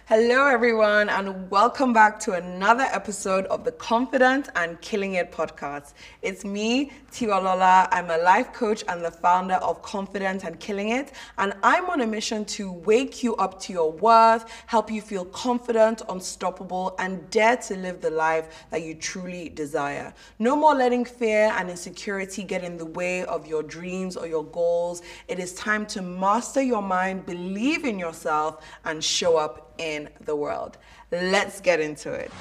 Hello, everyone, and welcome back to another episode of the Confident and Killing It podcast. It's me, Tiwalola. I'm a life coach and the founder of Confident and Killing It, and I'm on a mission to wake you up to your worth, help you feel confident, unstoppable, and dare to live the life that you truly desire. No more letting fear and insecurity get in the way of your dreams or your goals. It is time to master your mind, believe in yourself, and show up in the world. Let's get into it.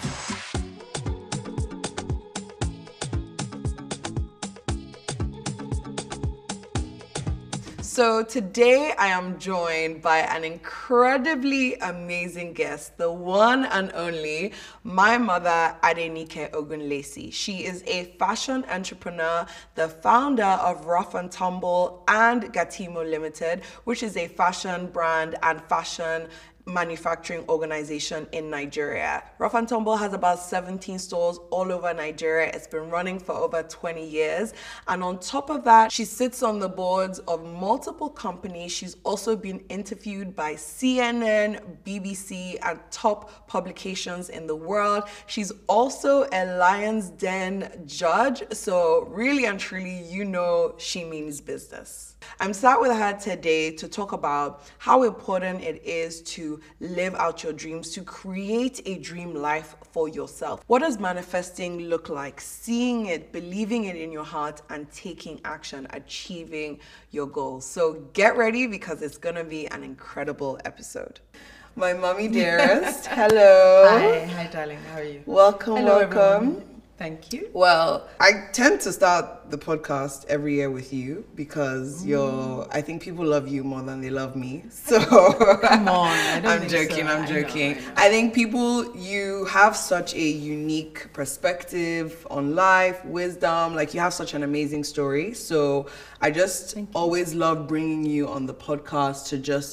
So today I am joined by an incredibly amazing guest, the one and only, my mother, Adenike Ogunlesi. She is a fashion entrepreneur, the founder of Rough and Tumble and Gatimo Limited, which is a fashion brand and fashion manufacturing organization in Nigeria. Rough and Tumble has about 17 stores all over Nigeria. It's been running for over 20 years. And on top of that, she sits on the boards of multiple companies. She's also been interviewed by CNN, BBC, and top publications in the world. She's also a Lions Den judge. So really and truly, you know she means business. I'm sat with her today to talk about how important it is to live out your dreams, to create a dream life for yourself. What does manifesting look like? Seeing it, believing it in your heart, and taking action, achieving your goals. So get ready because it's gonna be an incredible episode. My mommy dearest, hello. Hi darling, how are you? Welcome, Hello, welcome. everyone. Thank you. Well, I tend to start the podcast every year with you because I think people love you more than they love me. So Come on, I don't I'm think joking, so. I'm joking. I know. I think you have such a unique perspective on life, wisdom, like you have such an amazing story. So I just always love bringing you on the podcast to just,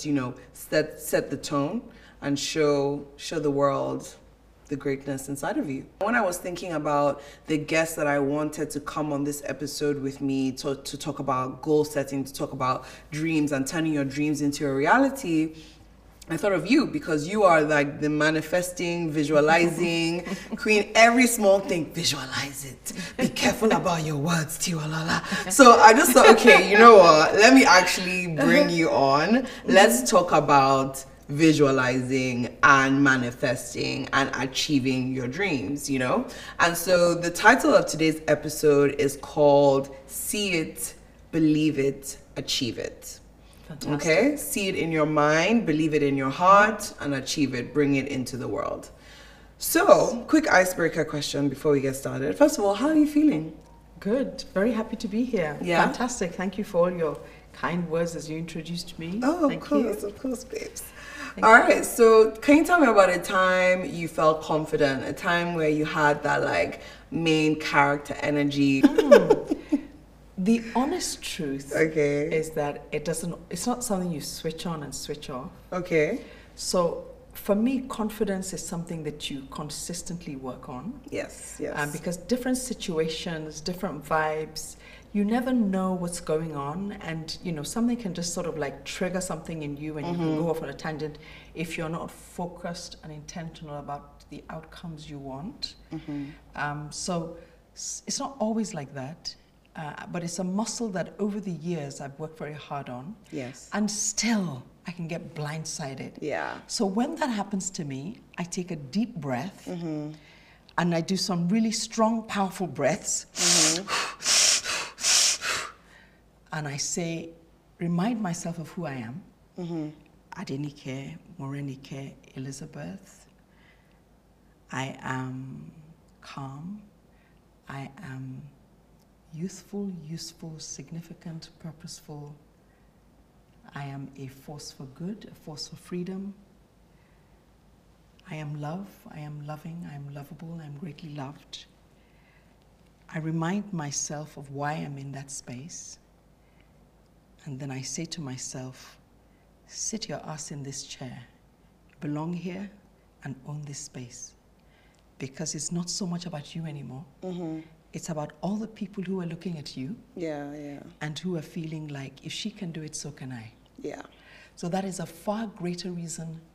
set the tone and show the world the greatness inside of you. When I was thinking about the guests that I wanted to come on this episode with me to talk about goal setting, to talk about dreams and turning your dreams into a reality, I thought of you because you are like the manifesting, visualizing queen. Every small thing, visualize it. Be careful about your words, Tiwalala. So I just thought, okay, you know what? Let me actually bring you on. Let's talk about visualizing and manifesting and achieving your dreams, And so the title of today's episode is called See It, Believe It, Achieve It. Fantastic. Okay? See it in your mind, believe it in your heart, and achieve it, bring it into the world. So, quick icebreaker question before we get started. First of all, how are you feeling? Good. Very happy to be here. Yeah? Fantastic. Thank you for all your kind words as you introduced me. Oh, Thank of course, babes. All right, so can you tell me about a time you felt confident, a time where you had that like main character energy? The honest truth Okay. is that it's not something you switch on and switch off. Okay. So for me, confidence is something that you consistently work on. Yes. Because different situations, different vibes, you never know what's going on, and something can just sort of like trigger something in you, and you can go off on a tangent if you're not focused and intentional about the outcomes you want. So it's not always like that, but it's a muscle that over the years I've worked very hard on. Yes. And still I can get blindsided. Yeah. So when that happens to me, I take a deep breath, and I do some really strong, powerful breaths. And I say, remind myself of who I am. Adenike Morenike Elizabeth. I am calm. I am youthful, useful, significant, purposeful. I am a force for good, a force for freedom. I am love, I am loving, I am lovable, I am greatly loved. I remind myself of why I'm in that space. And then I say to myself, sit your ass in this chair, belong here, and own this space. Because it's not so much about you anymore. It's about all the people who are looking at you. Yeah. And who are feeling like, if she can do it, so can I. Yeah. So that is a far greater reason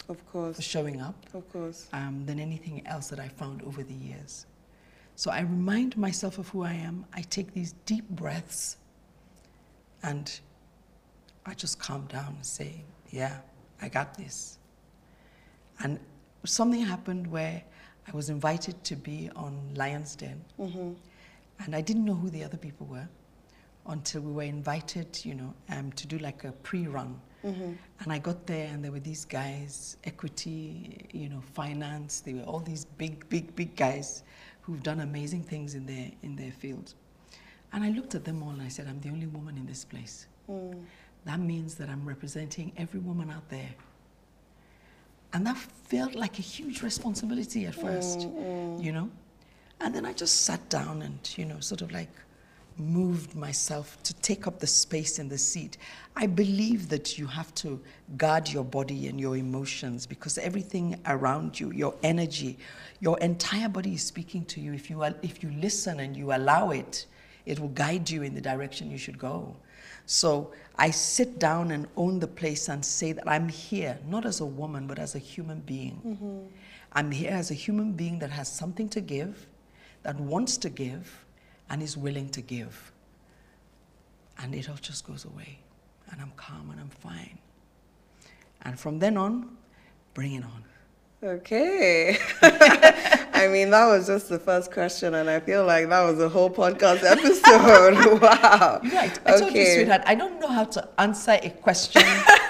Of course. for showing up, Of course. than anything else that I found over the years. So I remind myself of who I am. I take these deep breaths and I just calm down and say, yeah, I got this. And something happened where I was invited to be on Lion's Den. Mm-hmm. And I didn't know who the other people were until we were invited, to do like a pre-run. Mm-hmm. And I got there and there were these guys, equity, finance. They were all these big guys who've done amazing things in their field. And I looked at them all and I said, I'm the only woman in this place. Mm. That means that I'm representing every woman out there. And that felt like a huge responsibility at first, And then I just sat down and, sort of like moved myself to take up the space in the seat. I believe that you have to guard your body and your emotions because everything around you, your energy, your entire body is speaking to you. If you listen and you allow it, it will guide you in the direction you should go. So I sit down and own the place and say that I'm here, not as a woman, but as a human being. Mm-hmm. I'm here as a human being that has something to give, that wants to give, and is willing to give. And it all just goes away. And I'm calm and I'm fine. And from then on, bring it on. Okay. I mean, that was just the first question, and I feel like that was a whole podcast episode. Wow. You're right. I told you, sweetheart, I don't know how to answer a question.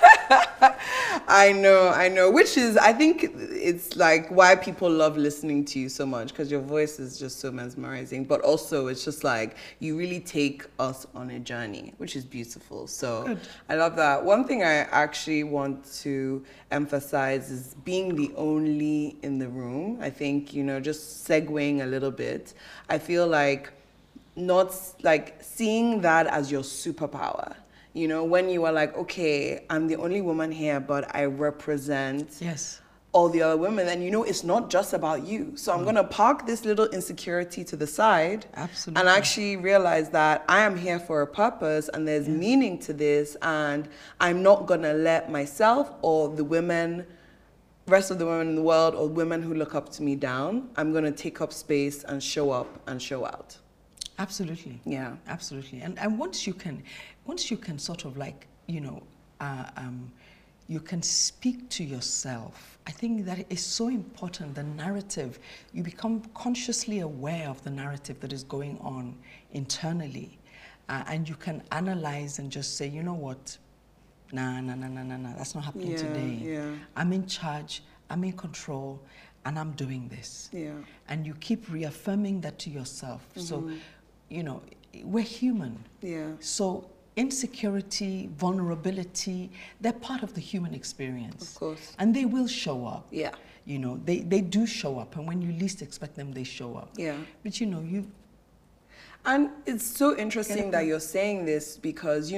I know. Which is, I think it's like why people love listening to you so much, because your voice is just so mesmerizing. But also, it's just like you really take us on a journey, which is beautiful. So Good. I love that. One thing I actually want to emphasize is being the only in the room. I think, just segueing a little bit, I feel like not like seeing that as your superpower. When you are like, okay, I'm the only woman here, but I represent Yes. all the other women, and it's not just about you. So I'm going to park this little insecurity to the side. Absolutely. And actually realize that I am here for a purpose and there's meaning to this, and I'm not going to let myself or the rest of the women in the world or women who look up to me down. I'm going to take up space and show up and show out. Absolutely. Yeah. Absolutely. And once you can sort of like, you can speak to yourself. I think that is so important, the narrative. You become consciously aware of the narrative that is going on internally. And you can analyze and just say, you know what? Nah, that's not happening today. Yeah. I'm in charge, I'm in control, and I'm doing this. Yeah. And you keep reaffirming that to yourself. So, we're human. Yeah. So insecurity, vulnerability, they're part of the human experience. Of course. And they will show up. Yeah. They do show up. And when you least expect them, they show up. Yeah. But, And it's so interesting that you're saying this because,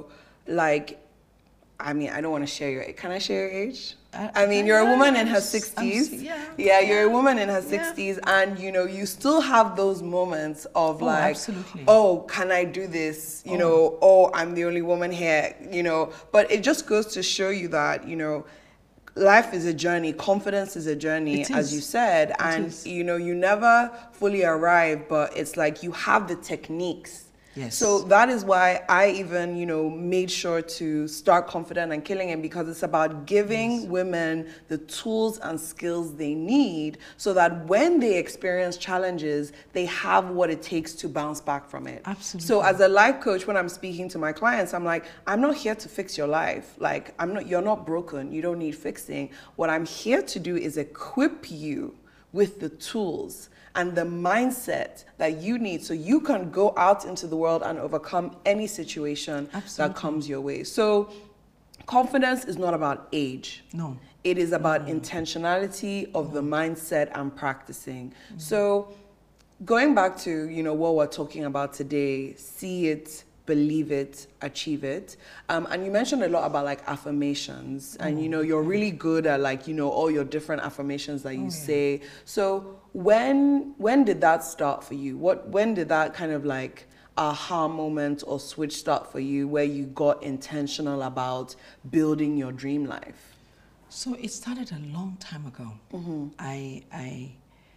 I don't want to share your age. Can I share your age? You're a woman in her 60s. You're a woman in her 60s, and you still have those moments of absolutely. oh, can I do this? I'm the only woman here. But it just goes to show you that life is a journey. Confidence is a journey, as you said, and you never fully arrive, but it's like you have the techniques. Yes. So that is why I even, made sure to start Confident and Killing It, because it's about giving women the tools and skills they need so that when they experience challenges, they have what it takes to bounce back from it. Absolutely. So as a life coach, when I'm speaking to my clients, I'm like, I'm not here to fix your life. You're not broken. You don't need fixing. What I'm here to do is equip you with the tools and the mindset that you need so you can go out into the world and overcome any situation that comes your way. So confidence is not about age. No. It is about intentionality of the mindset and practicing. So going back to, what we're talking about today, see it, believe it, achieve it. And you mentioned a lot about affirmations, and you're really good at all your different affirmations that you say. So when did that start for you? When did that kind of aha moment or switch start for you where you got intentional about building your dream life? So it started a long time ago. I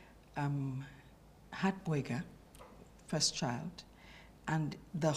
had Boyga, first child, and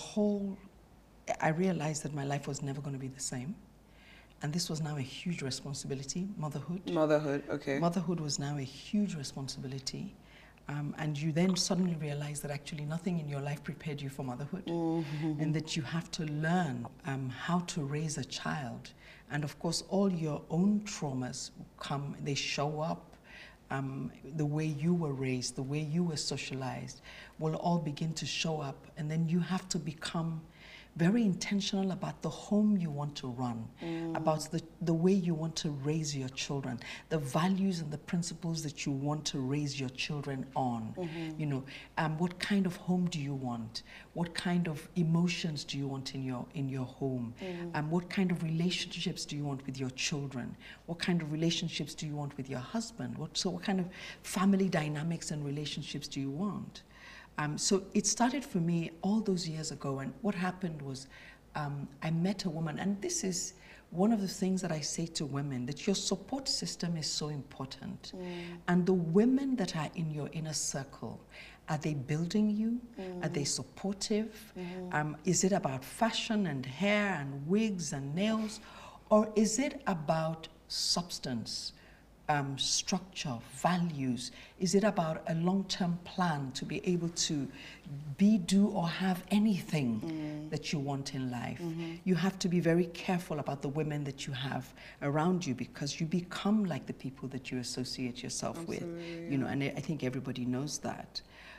I realized that my life was never going to be the same. And this was now a huge responsibility, motherhood. Motherhood, okay. Motherhood was now a huge responsibility. And you then suddenly realize that actually nothing in your life prepared you for motherhood. And that you have to learn how to raise a child. And of course, all your own traumas come, they show up. The way you were raised, the way you were socialized will all begin to show up. And then you have to become very intentional about the home you want to run, about the way you want to raise your children, the values and the principles that you want to raise your children on. You know, what kind of home do you want? What kind of emotions do you want in your home? What kind of relationships do you want with your children? What kind of relationships do you want with your husband? What kind of family dynamics and relationships do you want? So it started for me all those years ago, and what happened was I met a woman, and this is one of the things that I say to women, that your support system is so important. And the women that are in your inner circle, are they building you? Are they supportive? Is it about fashion and hair and wigs and nails? Or is it about substance? Structure, values? Is it about a long-term plan to be able to do, or have anything that you want in life? You have to be very careful about the women that you have around you, because you become like the people that you associate yourself with. You know, and I think everybody knows that.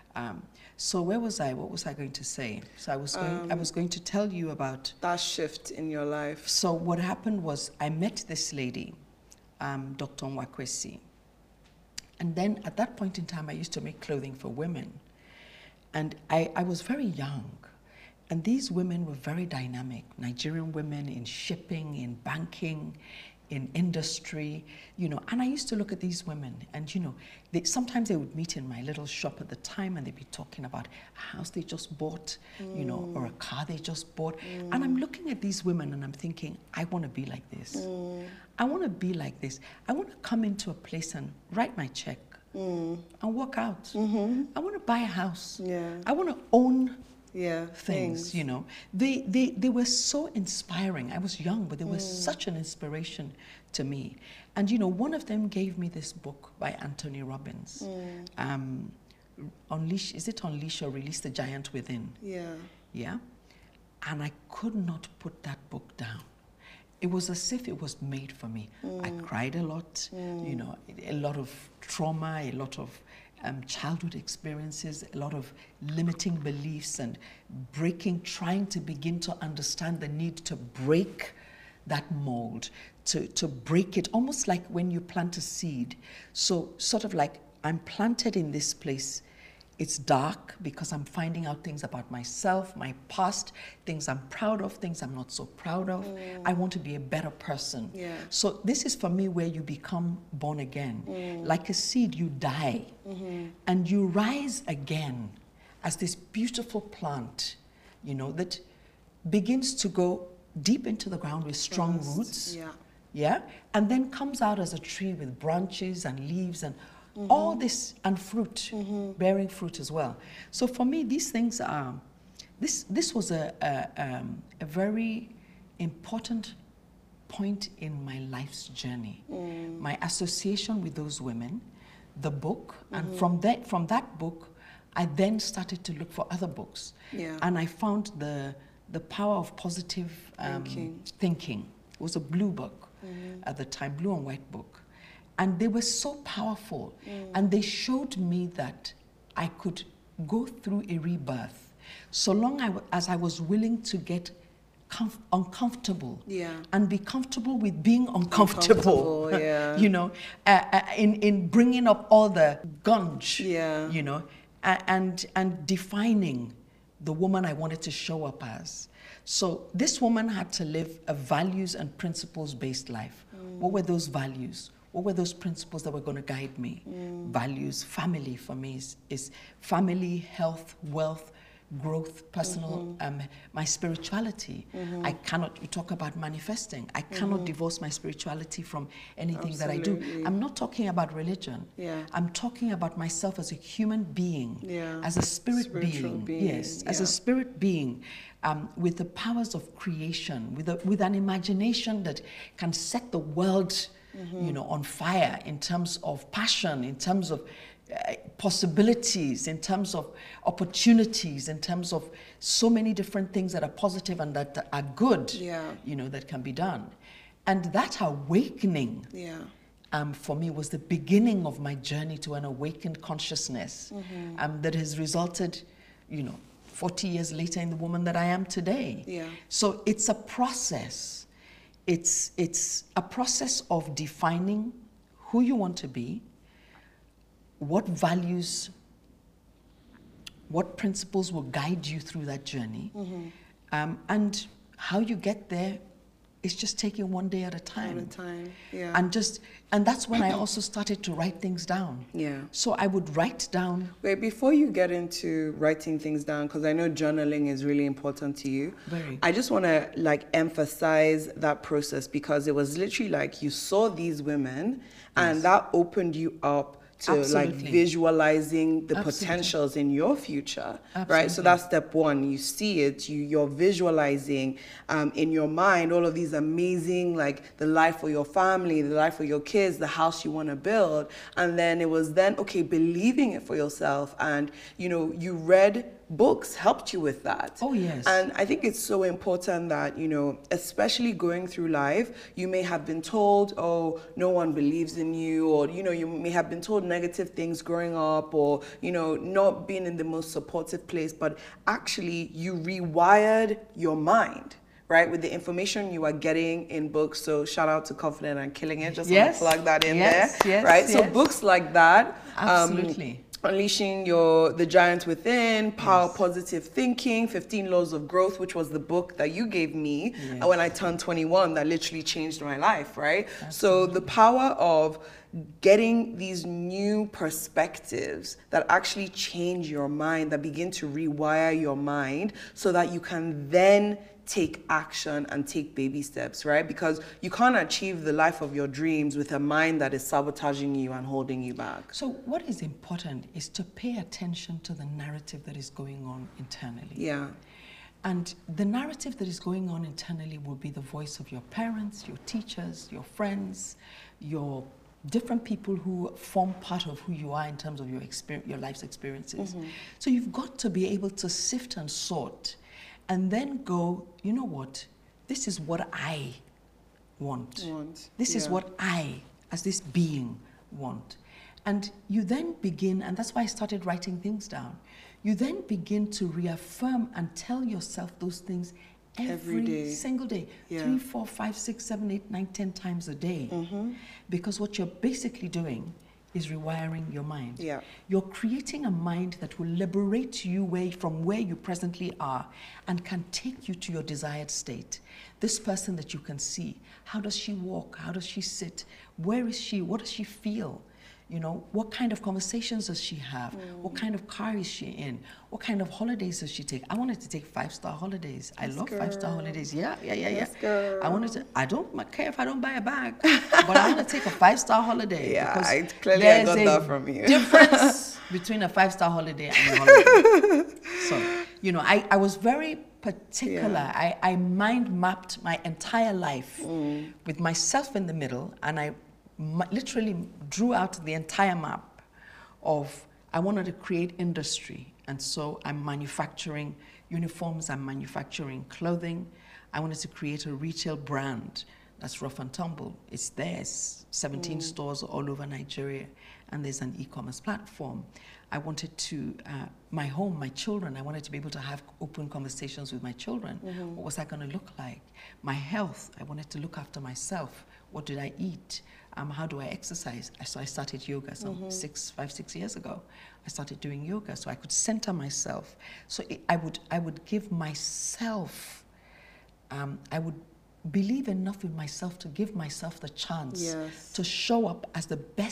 So where was I? What was I going to say? So I was going to tell you about that shift in your life. So what happened was I met this lady, Dr. Nwakwesi. And then at that point in time, I used to make clothing for women. And I was very young. And these women were very dynamic. Nigerian women in shipping, in banking, in industry, you know. And I used to look at these women and, you know, sometimes they would meet in my little shop at the time, and they'd be talking about a house they just bought, you know, or a car they just bought. And I'm looking at these women and I'm thinking, I want to be like this. I want to be like this. I want to come into a place and write my check and walk out. I want to buy a house. I want to own things, you know. They were so inspiring. I was young, but they were such an inspiration to me. And, you know, one of them gave me this book by Anthony Robbins. Is it Unleash or Release the Giant Within? Yeah. And I could not put that book down. It was as if it was made for me. I cried a lot, you know, a lot of trauma, a lot of childhood experiences, a lot of limiting beliefs, and trying to begin to understand the need to break that mold, to break it, almost like when you plant a seed. So sort of like, I'm planted in this place. It's dark because I'm finding out things about myself, my past, things I'm proud of, things I'm not so proud of. I want to be a better person. So this is for me where you become born again. Like a seed, you die and you rise again as this beautiful plant, you know, that begins to go deep into the ground with strong roots. And then comes out as a tree with branches and leaves and all this, and fruit, bearing fruit as well. So for me, these things are, this was a very important point in my life's journey. My association with those women, the book, and from that book, I then started to look for other books. And I found the Power of Positive Thinking. It was a blue book at the time, blue and white book. And they were so powerful, and they showed me that I could go through a rebirth so long as I was willing to get uncomfortable and be comfortable with being uncomfortable. You know, in bringing up all the gunge, you know, and defining the woman I wanted to show up as. So this woman had to live a values and principles-based life. What were those values? What were those principles that were going to guide me? Values, family for me is family, health, wealth, growth, personal, my spirituality. I cannot, you talk about manifesting. I cannot divorce my spirituality from anything that I do. I'm not talking about religion. I'm talking about myself as a human being, as a spiritual being. Yes, as a spirit being. With the powers of creation, with an imagination that can set the world, on fire in terms of passion, in terms of possibilities, in terms of opportunities, in terms of so many different things that are positive and that are good, that can be done. And that awakening, for me, was the beginning of my journey to an awakened consciousness that has resulted, 40 years later in the woman that I am today. So it's a process. It's a process of defining who you want to be, what values, what principles will guide you through that journey, and how you get there is just taking one day at a time. And that's when I also started to write things down. So I would write down. Wait, before you get into writing things down, because I know journaling is really important to you. Very. I just want to emphasize that process, because it was literally like you saw these women and that opened you up to visualizing the potentials in your future, right? So that's step one. You see it, you're visualizing in your mind all of these amazing, the life for your family, the life for your kids, the house you want to build. And then it was believing it for yourself. And, you read books helped you with that. Oh, yes. And I think it's so important that, especially going through life, you may have been told, oh, no one believes in you, or, you may have been told negative things growing up, or, not being in the most supportive place, but actually you rewired your mind, right, with the information you are getting in books. So shout out to Confident and Killing It. Just want to plug that in there, right? So books like that. Absolutely. Unleashing the Giant Within, Power Positive Thinking, 15 Laws of Growth, which was the book that you gave me when I turned 21, that literally changed my life, right? Absolutely. So the power of getting these new perspectives that actually change your mind, that begin to rewire your mind so that you can then take action and take baby steps, right? Because you can't achieve the life of your dreams with a mind that is sabotaging you and holding you back. So what is important is to pay attention to the narrative that is going on internally. And the narrative that is going on internally will be the voice of your parents, your teachers, your friends, your different people who form part of who you are in terms of your life's experiences. So you've got to be able to sift and sort and then go, you know what, this is what I want. This is what I, as this being, want. And you then begin, and that's why I started writing things down, you then begin to reaffirm and tell yourself those things every single day. 3, 4, 5, 6, 7, 8, 9, 10 times a day. Because what you're basically doing is rewiring your mind. You're creating a mind that will liberate you from where you presently are and can take you to your desired state. This person that you can see, how does she walk? How does she sit? Where is she? What does she feel? What kind of conversations does she have? What kind of car is she in? What kind of holidays does she take? I wanted to take 5-star holidays. I love 5-star holidays. I don't care if I don't buy a bag, but I want to take a 5-star holiday. I got that from you. Difference between a 5-star holiday and a holiday. So, I was very particular. I mind mapped my entire life with myself in the middle, and I literally drew out the entire map of, I wanted to create industry. And so I'm manufacturing uniforms, I'm manufacturing clothing. I wanted to create a retail brand. That's Rough and Tumble. It's there, it's 17 stores all over Nigeria, and there's an e-commerce platform. I wanted to, my home, my children, I wanted to be able to have open conversations with my children. What was that going to look like? My health, I wanted to look after myself. What did I eat? How do I exercise? So I started yoga some 5-6 years ago. I started doing yoga so I could center myself. So I would give myself, I would believe enough in myself to give myself the chance to show up as the best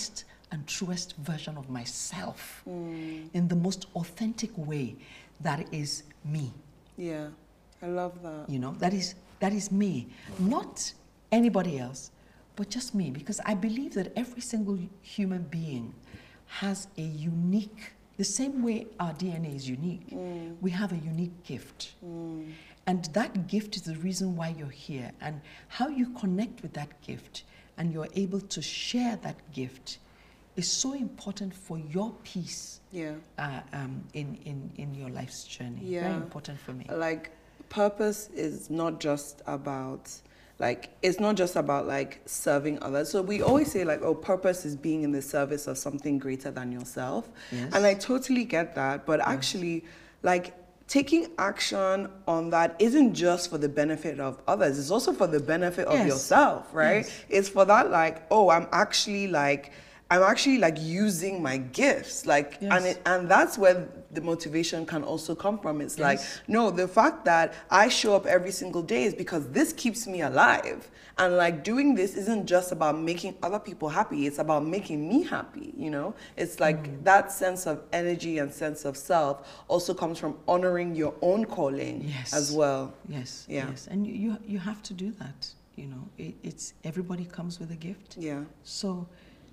and truest version of myself in the most authentic way that is me. Yeah, I love that. You know, that is me, not anybody else, but just me, because I believe that every single human being has a unique, the same way our DNA is unique, we have a unique gift. And that gift is the reason why you're here, and how you connect with that gift and you're able to share that gift is so important for your peace in your life's journey. Yeah. Very important for me. Like, purpose is not just about, like, it's not just about, like, serving others. So we always say, like, oh, purpose is being in the service of something greater than yourself. Yes. And I totally get that. But actually, like, taking action on that isn't just for the benefit of others. It's also for the benefit of yourself, right? Yes. It's for that, like, oh, I'm actually like using my gifts, like, and that's where the motivation can also come from. It's like, no, the fact that I show up every single day is because this keeps me alive. And like, doing this isn't just about making other people happy, it's about making me happy, you know? It's like that sense of energy and sense of self also comes from honoring your own calling as well. Yes, Yeah. yes. And you have to do that, you know. It's everybody comes with a gift. Yeah. So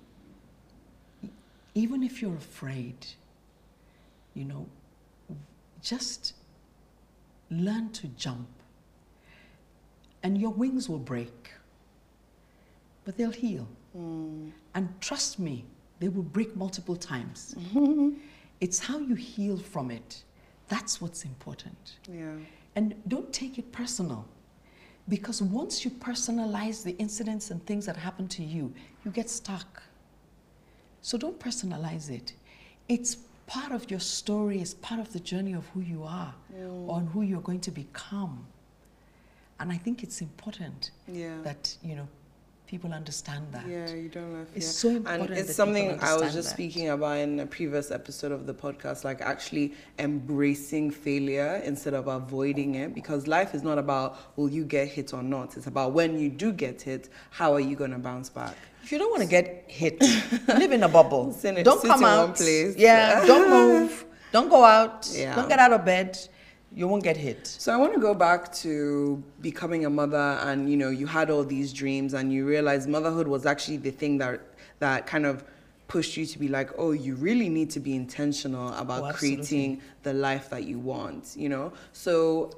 even if you're afraid, you know, just learn to jump. And your wings will break, but they'll heal. And trust me, they will break multiple times. It's how you heal from it. That's what's important. Yeah. And don't take it personal, because once you personalize the incidents and things that happen to you, you get stuck. So don't personalize it. It's part of your story, it's part of the journey of who you are or who you're going to become. And I think it's important that, you know, people understand that. Yeah, you don't know. It's so important. And it's that something people I was understand just that. speaking about in a previous episode of the podcast, like actually embracing failure instead of avoiding it, because life is not about will you get hit or not. It's about when you do get hit, how are you going to bounce back? If you don't want to get hit, live in a bubble. Sit Don't come in out. one place. Yeah, don't move. Don't go out. Yeah. Don't get out of bed. You won't get hit. So I want to go back to becoming a mother, and you know, you had all these dreams and you realized motherhood was actually the thing that kind of pushed you to be like, oh, you really need to be intentional about creating the life that you want, you know? So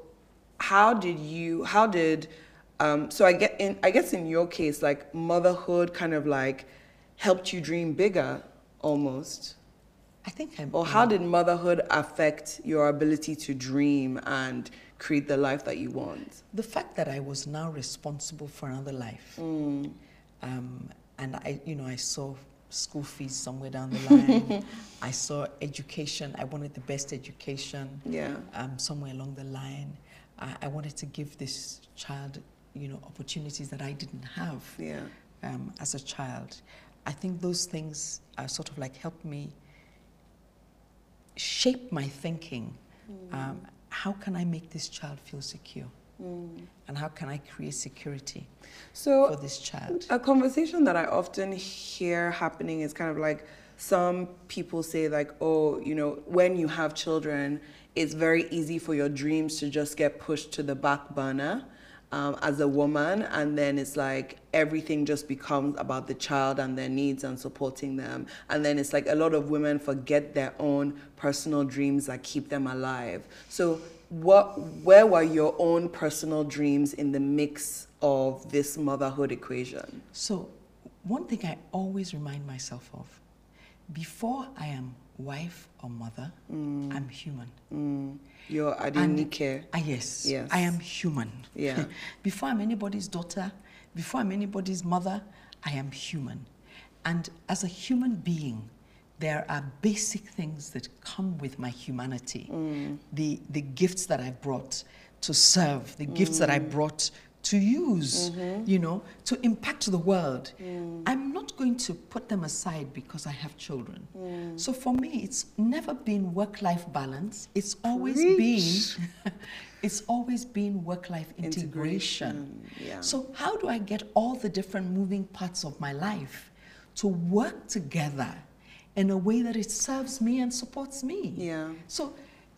so I guess in your case, like, motherhood kind of like helped you dream bigger almost. I think Or how did motherhood affect your ability to dream and create the life that you want? The fact that I was now responsible for another life, and I saw school fees somewhere down the line. I saw education. I wanted the best education. Yeah. Somewhere along the line, I wanted to give this child, you know, opportunities that I didn't have. Yeah. As a child, I think those things sort of like helped me shape my thinking. How can I make this child feel secure? And how can I create security for this child? A conversation that I often hear happening is kind of like, some people say like, oh, you know, when you have children, it's very easy for your dreams to just get pushed to the back burner. As a woman, and then it's like everything just becomes about the child and their needs and supporting them, and then it's like a lot of women forget their own personal dreams that keep them alive. So where were your own personal dreams in the mix of this motherhood equation? So one thing I always remind myself of, before I am wife or mother, I'm human. Your Adenike. Yes, I am human. Yeah. Before I'm anybody's daughter, before I'm anybody's mother, I am human. And as a human being, there are basic things that come with my humanity. The gifts that I brought to serve, the gifts that I brought to use, you know, to impact the world. I'm not going to put them aside because I have children. So for me, it's never been work-life balance. It's always been work-life integration. Yeah. So how do I get all the different moving parts of my life to work together in a way that it serves me and supports me. Yeah. So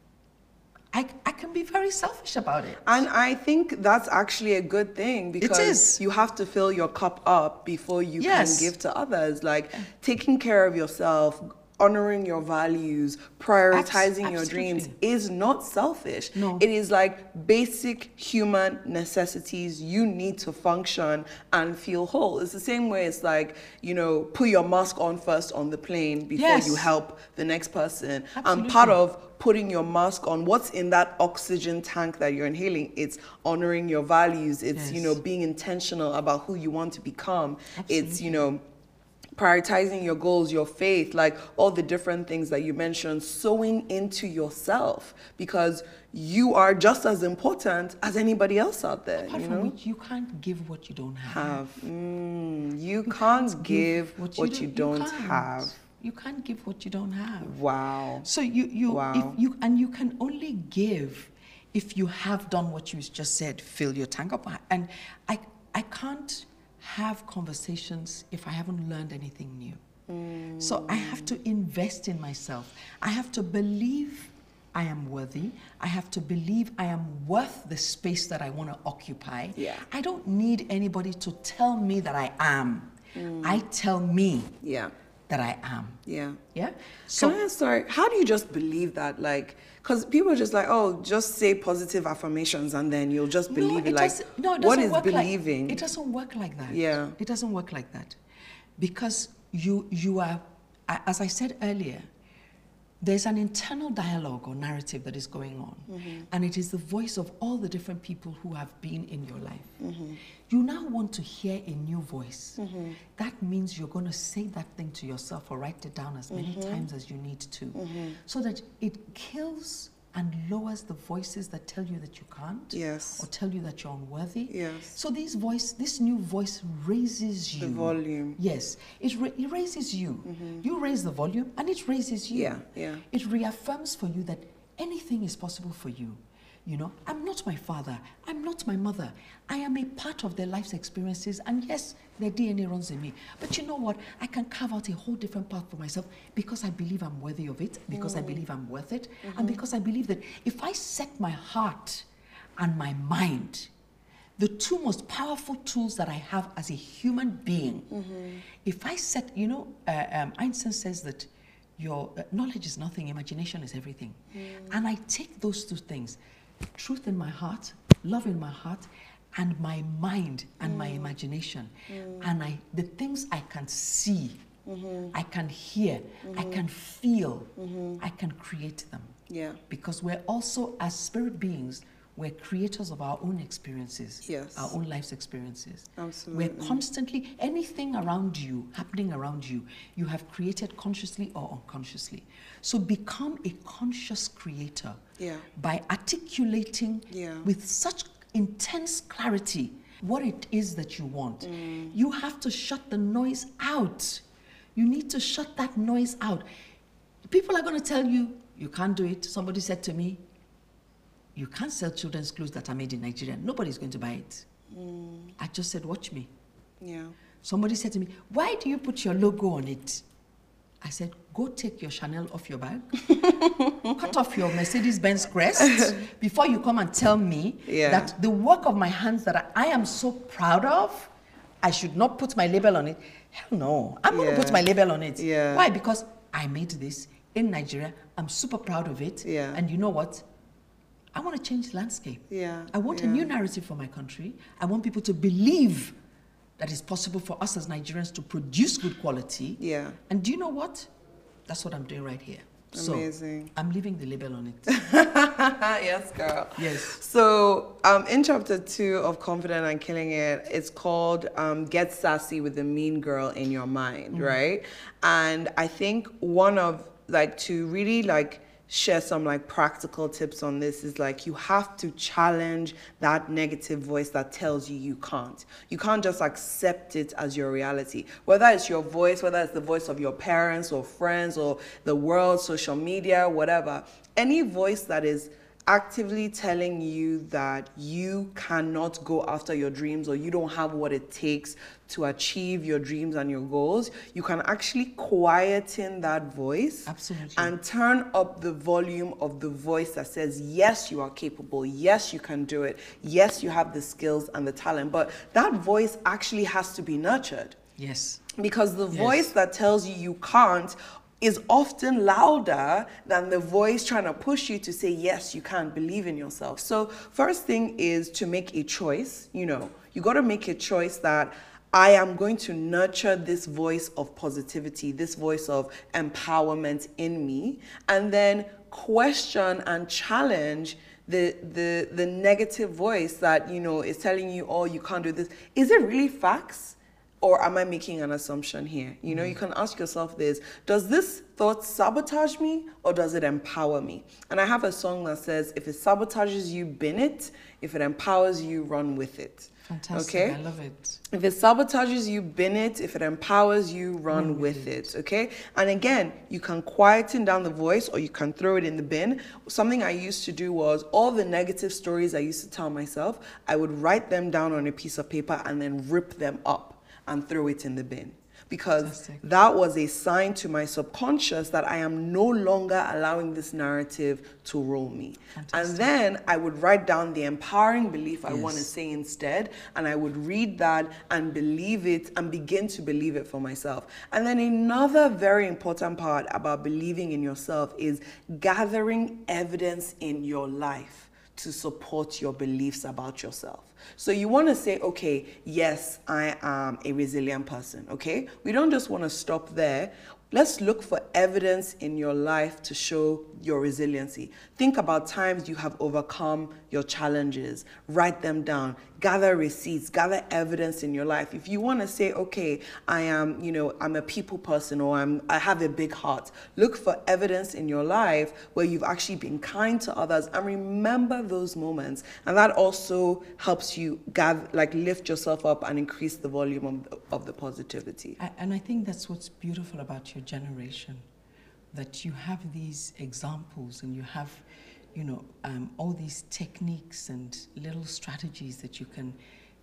I can be very selfish about it. And I think that's actually a good thing, because is. you have to fill your cup up before you Yes. can give to others. Like taking care of yourself, honoring your values, prioritizing your dreams Absolutely. is not selfish. No. It is like basic human necessities you need to function and feel whole. It's the same way it's like, you know, put your mask on first on the plane before Yes. you help the next person. Absolutely. And part of putting your mask on, what's in that oxygen tank that you're inhaling, it's honoring your values. It's, you Yes. know, being intentional about who you want to become. It's, Absolutely. you know, prioritizing your goals, your faith, like all the different things that you mentioned, sowing into yourself, because you are just as important as anybody else out there. Apart You from know, which, you can't give what you don't have. you can't give what you don't can't. have. You can't give what you don't have. Wow. So you Wow. you can only give if you have done what you just said, fill your tank up. And I can't have conversations if I haven't learned anything new. So I have to invest in myself. I have to believe I am worthy. I have to believe I am worth the space that I want to occupy. Yeah. I don't need anybody to tell me that I am. I tell me Yeah. that I am. Yeah. Yeah. Can I ask, sorry, how do you just believe that? Like, because people are just like, oh, just say positive affirmations and then you'll just believe it. Like, it doesn't what is work believing? It doesn't work like that. Yeah. It doesn't work like that. Because you are, as I said earlier, there's an internal dialogue or narrative that is going on. And it is the voice of all the different people who have been in your life. You now want to hear a new voice. That means you're going to say that thing to yourself or write it down as many times as you need to, so that it kills and lowers the voices that tell you that you can't, Yes. or tell you that you're unworthy. Yes. So this new voice raises you. The volume. Yes, it raises you. You raise the volume and it raises you. Yeah, yeah. It reaffirms for you that anything is possible for you. You know, I'm not my father. I'm not my mother. I am a part of their life's experiences, and yes, their DNA runs in me. But you know what? I can carve out a whole different path for myself because I believe I'm worthy of it, because I believe I'm worth it, and because I believe that if I set my heart and my mind, the two most powerful tools that I have as a human being, if I set, you know, Einstein says that your knowledge is nothing, imagination is everything. And I take those two things, truth in my heart, love in my heart, and my mind and my imagination. And the things I can see, I can hear, I can feel, I can create them. Yeah. Because we're also, as spirit beings, we're creators of our own experiences, Yes. our own life's experiences. Absolutely. We're constantly, anything around you, happening around you, you have created consciously or unconsciously. So become a conscious creator Yeah. by articulating Yeah. with such intense clarity what it is that you want. You have to shut the noise out. You need to shut that noise out. People are going to tell you, you can't do it. Somebody said to me, you can't sell children's clothes that are made in Nigeria. Nobody's going to buy it. I just said, watch me. Yeah. Somebody said to me, why do you put your logo on it? I said, go take your Chanel off your bag, cut off your Mercedes-Benz crest before you come and tell me Yeah. that the work of my hands that I am so proud of, I should not put my label on it. Hell no, I'm going to put Yeah. my label on it. Yeah. Why? Because I made this in Nigeria. I'm super proud of it. Yeah. And you know what? I want to change the landscape. Yeah. I want a Yeah. new narrative for my country. I want people to believe that it's possible for us as Nigerians to produce good quality. Yeah. And do you know what? That's what I'm doing right here. Amazing. So I'm leaving the label on it. Yes, girl. Yes. So in chapter 2 of Confident and Killing It, it's called Get Sassy with the Mean Girl in Your Mind, right? And I think one of, like, to really, like, share some, like, practical tips on this is, like, you have to challenge that negative voice that tells you you can't. You can't just accept it as your reality. Whether it's your voice, whether it's the voice of your parents or friends or the world, social media, whatever. Any voice that is actively telling you that you cannot go after your dreams, or you don't have what it takes to achieve your dreams and your goals, you can actually quieten that voice. Absolutely. And turn up the volume of the voice that says, yes, you are capable. Yes, you can do it. Yes, you have the skills and the talent. But that voice actually has to be nurtured. Yes. Because the voice that tells you you can't is often louder than the voice trying to push you to say, yes, you can, believe in yourself. So first thing is to make a choice. You know, you got to make a choice that I am going to nurture this voice of positivity, this voice of empowerment in me, and then question and challenge the negative voice that, you know, is telling you, oh, you can't do this. Is it really facts? Or am I making an assumption here? You know, you can ask yourself this: does this thought sabotage me, or does it empower me? And I have a song that says, if it sabotages you, bin it. If it empowers you, run with it. Fantastic. Okay? I love it. If it sabotages you, bin it. If it empowers you, run with it. Okay? And again, you can quieten down the voice, or you can throw it in the bin. Something I used to do was, all the negative stories I used to tell myself, I would write them down on a piece of paper and then rip them up and throw it in the bin. Because Fantastic. that was a sign to my subconscious that I am no longer allowing this narrative to rule me. Fantastic. And then I would write down the empowering belief I want to say instead, and I would read that and believe it and begin to believe it for myself. And then another very important part about believing in yourself is gathering evidence in your life to support your beliefs about yourself. So you want to say, okay, yes, I am a resilient person, okay? We don't just want to stop there. Let's look for evidence in your life to show your resiliency. Think about times you have overcome your challenges. Write them down. Gather receipts. Gather evidence in your life. If you want to say, okay, I am, you know, I'm a people person, or I have a big heart. Look for evidence in your life where you've actually been kind to others, and remember those moments. And that also helps you gather, like, lift yourself up and increase the volume of the positivity. And I think that's what's beautiful about your generation, that you have these examples and you have, you know, all these techniques and little strategies that you can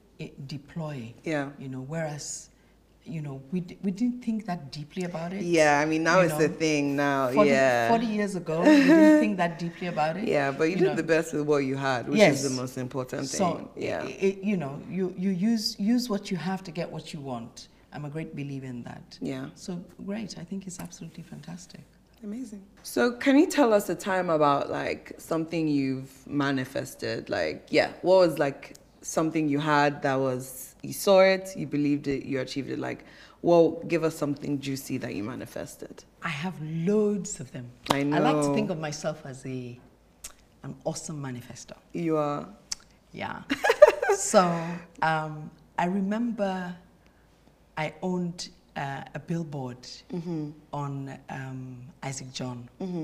deploy. Yeah. You know, whereas, you know, we didn't think that deeply about it. Yeah, I mean, now You it's know, the thing now. 40 yeah. 40 years ago, we didn't think that deeply about it. Yeah, but you did the best with what you had, which is the most important thing. So, yeah. you know, you use what you have to get what you want. I'm a great believer in that. Yeah. So great. I think it's absolutely fantastic. Amazing. So can you tell us a time about, like, something you've manifested? Like, yeah, what was, like, something you had that was, you saw it, you believed it, you achieved it? Like, well, give us something juicy that you manifested. I have loads of them. I know. I like to think of myself as an awesome manifestor. You are. Yeah. So I remember I owned a billboard on Isaac John,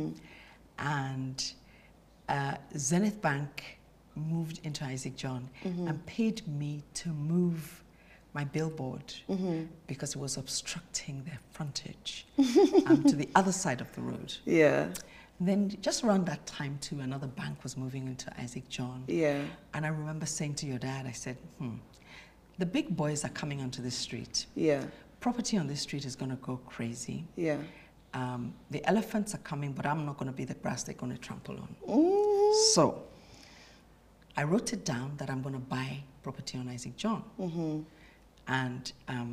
and Zenith Bank moved into Isaac John and paid me to move my billboard because it was obstructing their frontage to the other side of the road. Yeah. Then just around that time too, another bank was moving into Isaac John. Yeah. And I remember saying to your dad, I said, the big boys are coming onto this street. Yeah. Property on this street is going to go crazy. Yeah. The elephants are coming, but I'm not going to be the grass they're going to trample on. Ooh. So I wrote it down that I'm going to buy property on Isaac John. And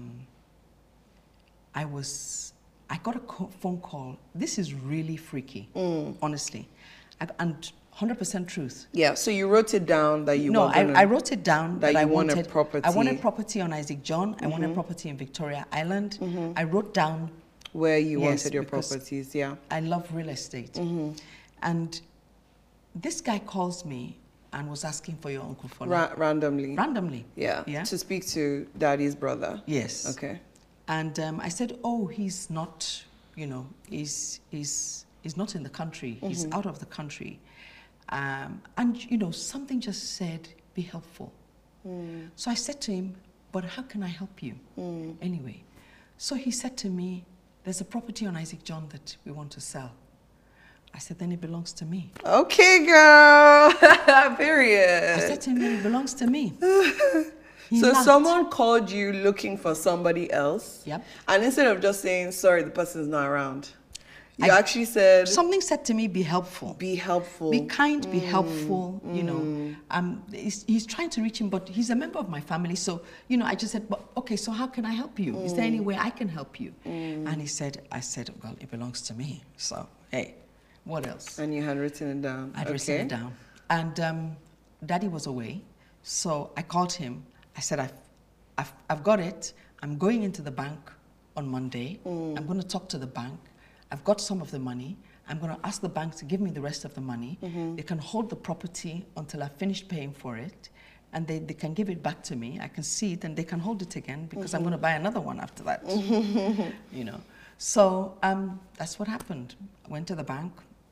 I got a phone call. This is really freaky, honestly. And 100% truth. Yeah, so you wrote it down that you wanted. I wrote it down that I wanted property. I wanted property on Isaac John. I wanted property in Victoria Island. I wrote down where you wanted your properties. Yeah. I love real estate. And this guy calls me and was asking for your Uncle Fola. Randomly. Randomly. Yeah. To speak to Daddy's brother. Yes. Okay. And I said, oh, he's not, you know, he's not in the country. He's out of the country. And, you know, something just said, be helpful. So I said to him, but how can I help you? Anyway, so he said to me, there's a property on Isaac John that we want to sell. I said, then it belongs to me. Okay, girl. I Period. said to him, then it belongs to me. He So laughed. someone called you looking for somebody else. Yep. And instead of just saying, sorry, the person's not around, you actually said, Something said to me, be helpful. be helpful. Be kind, be helpful, you know. He's trying to reach him, but he's a member of my family. So, you know, I just said, well, okay, so how can I help you? Is there any way I can help you? And I said, well, it belongs to me. So, hey, what else? And you had written it down. I'd written it down. And Daddy was away. So I called him. I said, I've got it. I'm going into the bank on Monday. I'm going to talk to the bank. I've got some of the money. I'm going to ask the bank to give me the rest of the money. They can hold the property until I've finished paying for it. And they can give it back to me. I can see it and they can hold it again because I'm going to buy another one after that. You know. So that's what happened. I went to the bank,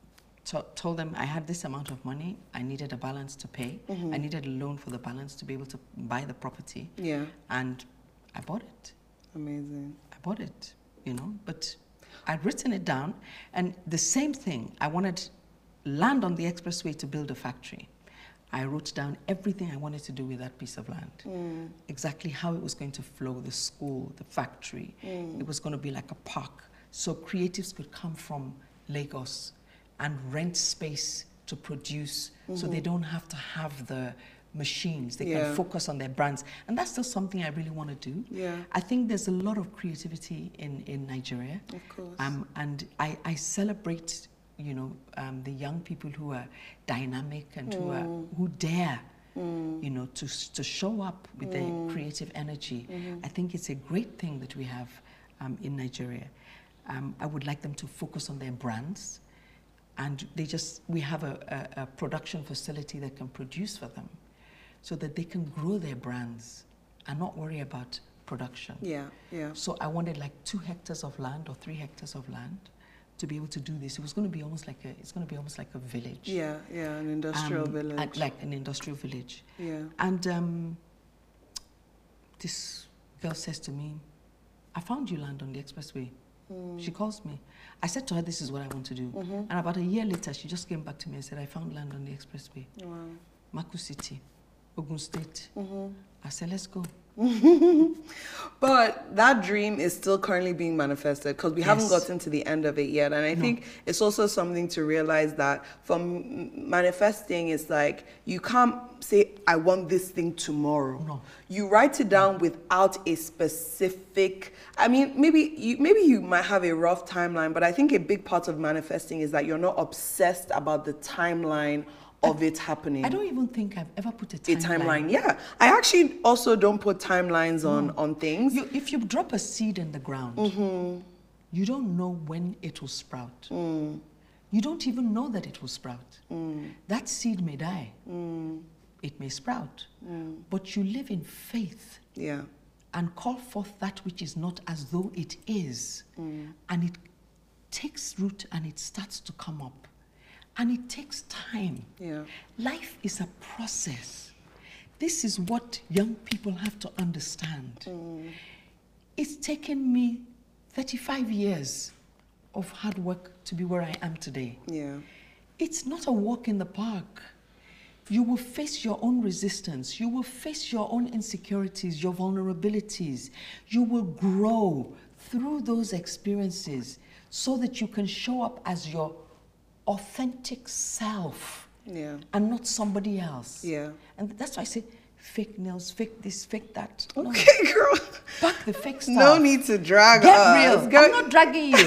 told them I had this amount of money. I needed a balance to pay. I needed a loan for the balance to be able to buy the property. Yeah. And I bought it. Amazing. I bought it, you know, but I'd written it down, and the same thing, I wanted land on the expressway to build a factory. I wrote down everything I wanted to do with that piece of land. Exactly how it was going to flow, the school, the factory. It was going to be like a park. So creatives could come from Lagos and rent space to produce, so they don't have to have the machines. They can focus on their brands. And that's still something I really want to do. Yeah. I think there's a lot of creativity in Nigeria. Of course. And I celebrate, you know, the young people who are dynamic and who dare, you know, to show up with their creative energy. I think it's a great thing that we have in Nigeria. I would like them to focus on their brands. And we have a production facility that can produce for them, so that they can grow their brands and not worry about production. Yeah, yeah. So I wanted like 2 hectares of land or 3 hectares of land to be able to do this. It was going to be almost like a village. Yeah, yeah, an industrial village. Like an industrial village. Yeah. And this girl says to me, I found you land on the expressway. She calls me. I said to her, this is what I want to do. And about a year later, she just came back to me and said, I found land on the expressway. Wow. Maku City, Ogun State. I said, let's go. But that dream is still currently being manifested because we haven't gotten to the end of it yet. And I think it's also something to realize that from manifesting, it's like you can't say, I want this thing tomorrow. No. You write it down without a specific, I mean, maybe you might have a rough timeline, but I think a big part of manifesting is that you're not obsessed about the timeline of it happening. I don't even think I've ever put a timeline. Yeah. I actually also don't put timelines on things. If you drop a seed in the ground, you don't know when it will sprout. You don't even know that it will sprout. That seed may die. It may sprout. But you live in faith. Yeah. And call forth that which is not as though it is. And it takes root and it starts to come up. And it takes time. Yeah. Life is a process. This is what young people have to understand. It's taken me 35 years of hard work to be where I am today. Yeah. It's not a walk in the park. You will face your own resistance. You will face your own insecurities, your vulnerabilities. You will grow through those experiences so that you can show up as your authentic self, and not somebody else. Yeah. And that's why I say fake nails, fake this, fake that. Okay, girl. Back the fake stuff. No need to drag Get us. real. I'm not dragging you.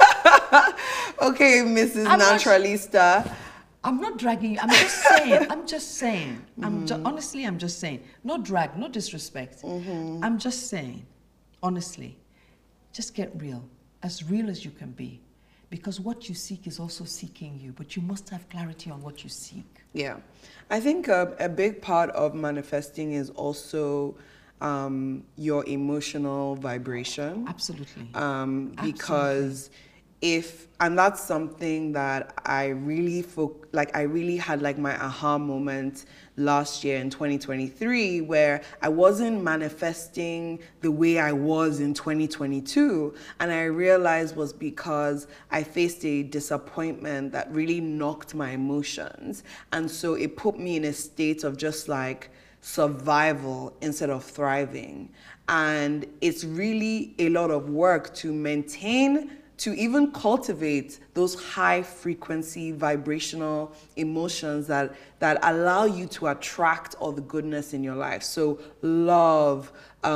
Okay, Mrs. Naturalista. I'm not dragging you. I'm just saying. Honestly, I'm just saying. No drag, no disrespect. I'm just saying, honestly, just get real as you can be. Because what you seek is also seeking you, but you must have clarity on what you seek. Yeah. I think a big part of manifesting is also your emotional vibration. Absolutely. Because and that's something that I really had like my aha moment last year in 2023, where I wasn't manifesting the way I was in 2022. And I realized was because I faced a disappointment that really knocked my emotions. And so it put me in a state of just like survival instead of thriving. And it's really a lot of work to maintain, to even cultivate those high frequency vibrational emotions that allow you to attract all the goodness in your life. So love,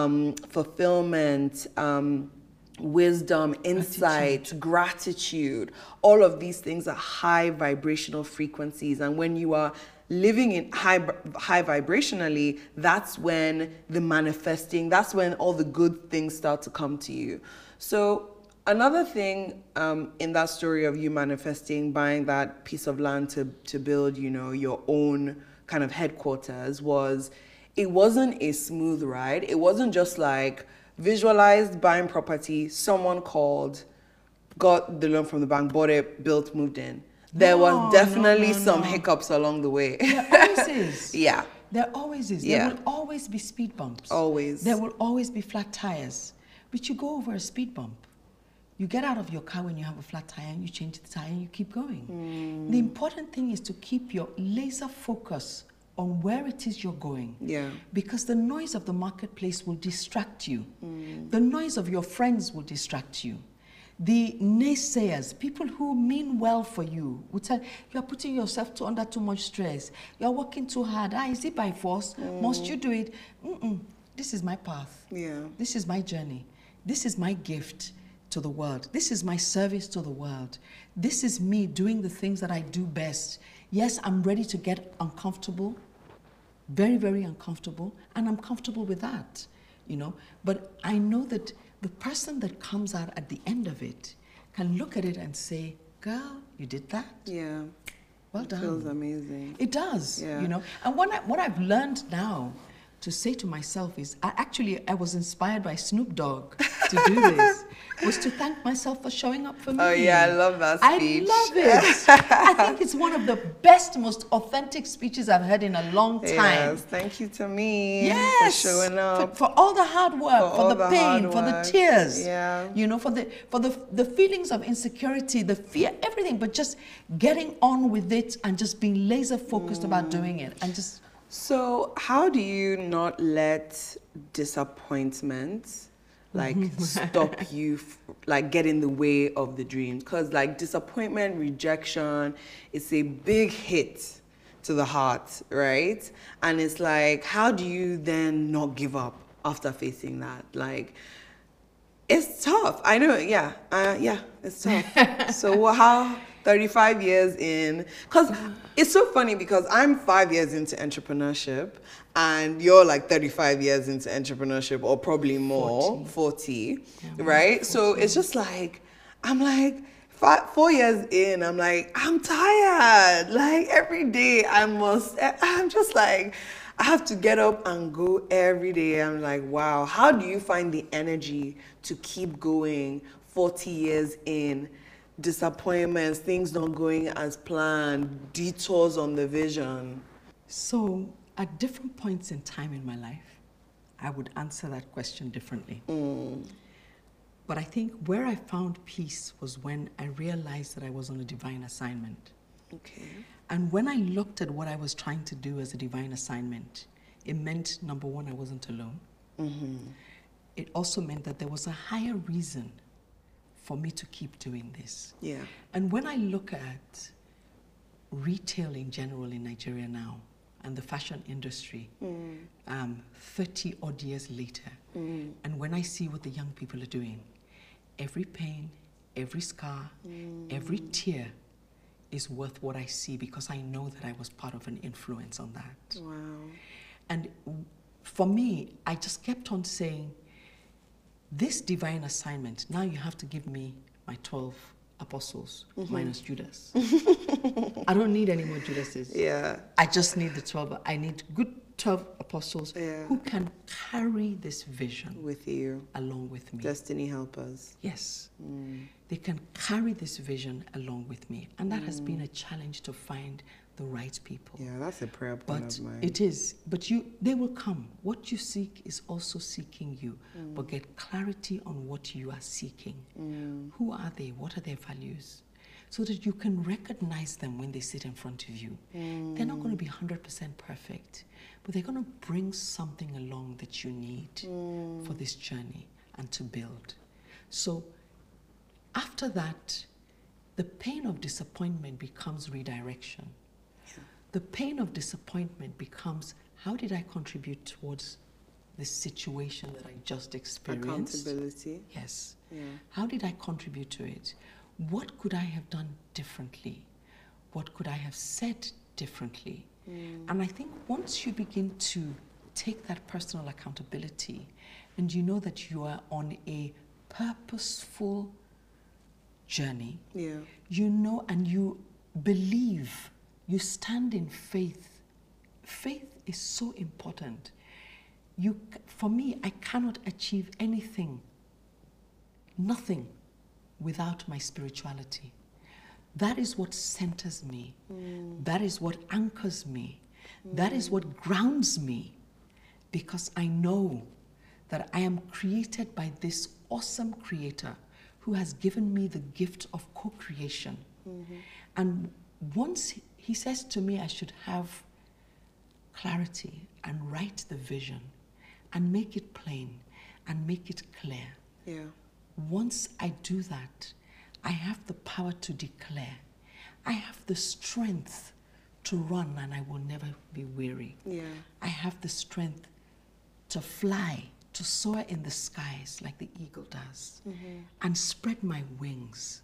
fulfillment, wisdom, insight, gratitude, all of these things are high vibrational frequencies. And when you are living in high vibrationally, that's when the manifesting, that's when all the good things start to come to you. So another thing in that story of you manifesting, buying that piece of land to build, you know, your own kind of headquarters, was it wasn't a smooth ride. It wasn't just like visualized buying property, someone called, got the loan from the bank, bought it, built, moved in. There was definitely some hiccups along the way. There always is. Yeah. There always is. Yeah. There will always be speed bumps. Always. There will always be flat tires. But you go over a speed bump. You get out of your car when you have a flat tire and you change the tire and you keep going. The important thing is to keep your laser focus on where it is you're going. Yeah. Because the noise of the marketplace will distract you. The noise of your friends will distract you. The naysayers, people who mean well for you, will tell you're putting yourself under too much stress. You're working too hard. Is it by force? Must you do it? This is my path. Yeah. This is my journey. This is my gift to the world. This is my service to the world. This is me doing the things that I do best. Yes, I'm ready to get uncomfortable, very, very uncomfortable, and I'm comfortable with that, you know. But I know that the person that comes out at the end of it can look at it and say, girl, you did that? Yeah. Well done. It feels amazing. It does, Yeah. you know. And what I've learned now to say to myself is, I was inspired by Snoop Dogg to do this, was to thank myself for showing up for me. Oh yeah, I love that speech. I love it. I think it's one of the best, most authentic speeches I've heard in a long time. Yes, thank you to me Yes, for showing up. for all the hard work, for all the the pain, hard for the work. tears, Yeah. you know, for the feelings of insecurity, the fear, everything, but just getting on with it and just being laser focused about doing it and just. So how do you not let disappointment like stop you, like get in the way of the dream? Because like disappointment, rejection, it's a big hit to the heart, right? And it's like, how do you then not give up after facing that? Like, it's tough. I know, yeah, it's tough. So how 35 years in, because it's so funny because I'm 5 years into entrepreneurship and you're like 35 years into entrepreneurship or probably more, 40 right? 40. So it's just like, I'm like, 4 years in, I'm like, I'm tired. Like every day I'm just like, I have to get up and go every day. I'm like, wow, how do you find the energy to keep going 40 years in? Disappointments, things not going as planned, detours on the vision. So at different points in time in my life, I would answer that question differently. But I think where I found peace was when I realized that I was on a divine assignment. Okay. And when I looked at what I was trying to do as a divine assignment, it meant, number one, I wasn't alone. It also meant that there was a higher reason for me to keep doing this. Yeah. And when I look at retail in general in Nigeria now and the fashion industry, 30 odd years later, and when I see what the young people are doing, every pain, every scar, every tear is worth what I see because I know that I was part of an influence on that. Wow. And for me, I just kept on saying, this divine assignment, now you have to give me my 12 apostles minus Judas. I don't need any more Judases. Yeah. I just need the 12. I need good 12 apostles who can carry this vision with you, along with me. Destiny helpers. Yes. They can carry this vision along with me. And that has been a challenge to find the right people. Yeah, that's a prayer point But of mine. it is. But they will come. What you seek is also seeking you. But get clarity on what you are seeking. Who are they? What are their values? So that you can recognize them when they sit in front of you. They're not going to be 100% perfect, but they're going to bring something along that you need for this journey and to build. So after that, the pain of disappointment becomes redirection. Yeah. The pain of disappointment becomes, how did I contribute towards this situation that I just experienced? Accountability. Yes. Yeah. How did I contribute to it? What could I have done differently? What could I have said differently? And I think once you begin to take that personal accountability and you know that you are on a purposeful journey, you know, and you believe, you stand in faith. Faith is so important. For me, I cannot achieve anything, nothing, without my spirituality. That is what centers me. That is what anchors me. That is what grounds me, because I know that I am created by this awesome creator who has given me the gift of co-creation. And once he says to me I should have clarity and write the vision and make it plain and make it clear. Yeah. Once I do that, I have the power to declare. I have the strength to run and I will never be weary. Yeah. I have the strength to fly, to soar in the skies like the eagle does, and spread my wings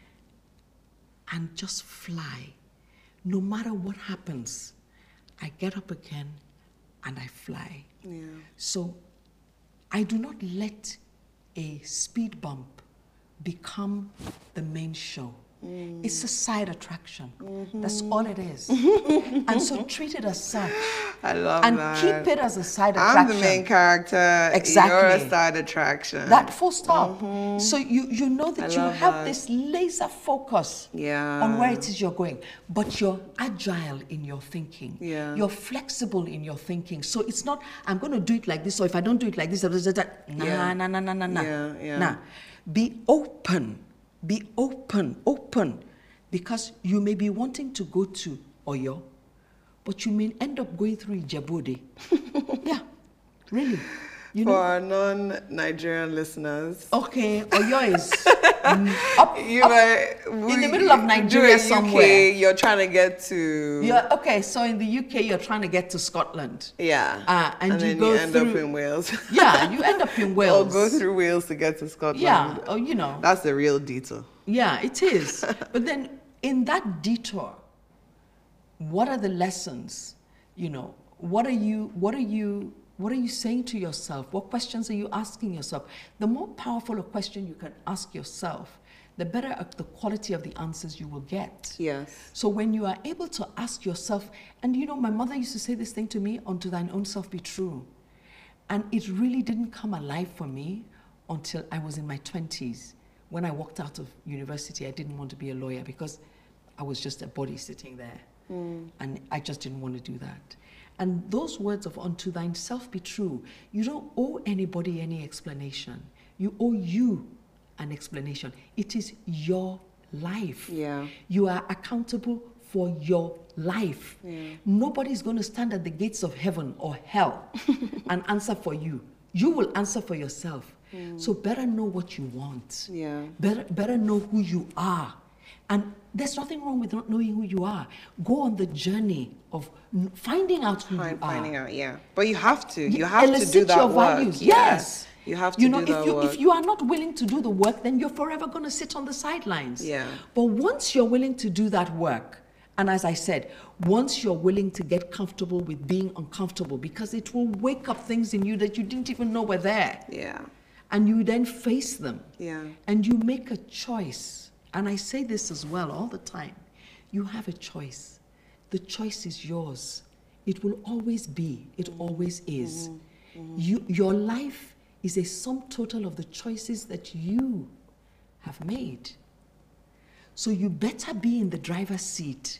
and just fly. No matter what happens, I get up again and I fly. Yeah. So I do not let a speed bump become the main show. It's a side attraction. That's all it is. And so treat it as such. I love and that. And keep it as a side attraction. I'm the main character. Exactly. You're a side attraction. That full stop. So you know that you have that. this laser focus on where it is you're going. But you're agile in your thinking. Yeah. You're flexible in your thinking. So it's not, I'm going to do it like this, or if I don't do it like this, nah. Be open. Be open, because you may be wanting to go to Oyo, but you may end up going through Ijebu. Yeah, really. For our non-Nigerian listeners. Okay, Oyo is up in the middle of Nigeria somewhere. UK, you're trying to get to... Okay, so in the UK, you're trying to get to Scotland. Yeah. And then you end up in Wales. Yeah, you end up in Wales. Or go through Wales to get to Scotland. Yeah, or you know. That's the real detour. Yeah, it is. But then in that detour, what are the lessons? You know, what are you saying to yourself? What questions are you asking yourself? The more powerful a question you can ask yourself, the better the quality of the answers you will get. Yes. So when you are able to ask yourself, and you know, my mother used to say this thing to me, unto thine own self be true. And it really didn't come alive for me until I was in my 20s. When I walked out of university, I didn't want to be a lawyer because I was just a body sitting there. And I just didn't want to do that. And those words of unto thine self be true, you don't owe anybody any explanation. You owe you an explanation. It is your life. Yeah. You are accountable for your life. Yeah. Nobody's going to stand at the gates of heaven or hell and answer for you. You will answer for yourself. So better know what you want. Yeah. Better know who you are. And there's nothing wrong with not knowing who you are. Go on the journey of finding out who you are. Finding out, yeah. But you have to. You have to do that your work. Values. Yes. You have to do that work. If you are not willing to do the work, then you're forever going to sit on the sidelines. Yeah. But once you're willing to do that work, and as I said, once you're willing to get comfortable with being uncomfortable, because it will wake up things in you that you didn't even know were there. Yeah. And you then face them. Yeah. And you make a choice. And I say this as well all the time. You have a choice. The choice is yours. It will always be. It always is. Your life is a sum total of the choices that you have made. So you better be in the driver's seat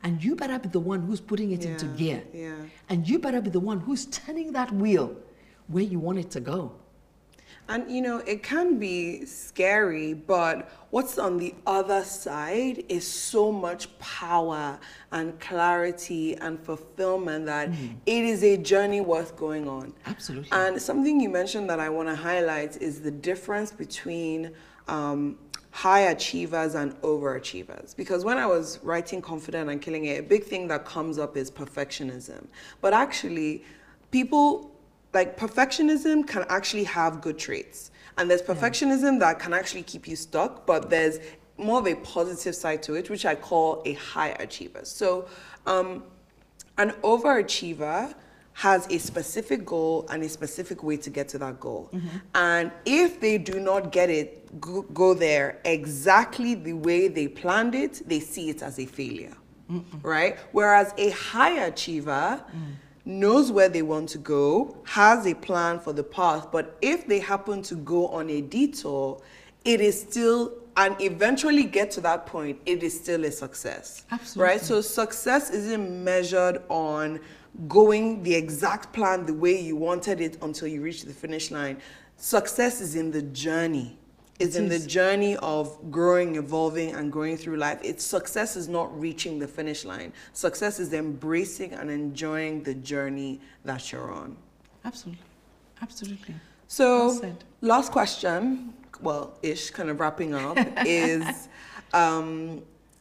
And you better be the one who's putting it into gear. Yeah. And you better be the one who's turning that wheel where you want it to go. And you know, it can be scary, but what's on the other side is so much power and clarity and fulfillment that it is a journey worth going on. Absolutely. And something you mentioned that I want to highlight is the difference between high achievers and overachievers. Because when I was writing Confident and Killing It, a big thing that comes up is perfectionism. But actually, people, like, perfectionism can actually have good traits. And there's perfectionism that can actually keep you stuck, but there's more of a positive side to it, which I call a high achiever. So an overachiever has a specific goal and a specific way to get to that goal. And if they do not get it, go there exactly the way they planned it, they see it as a failure, right? Whereas a high achiever knows where they want to go, has a plan for the path, but if they happen to go on a detour, it is still, and eventually get to that point, it is still a success. Absolutely. Right? So success isn't measured on going the exact plan the way you wanted it until you reach the finish line. Success is in the journey. It's in the journey of growing, evolving, and going through life. Success is not reaching the finish line. Success is embracing and enjoying the journey that you're on. Absolutely. Absolutely. So, Well said. last question, well, ish, kind of wrapping up, is a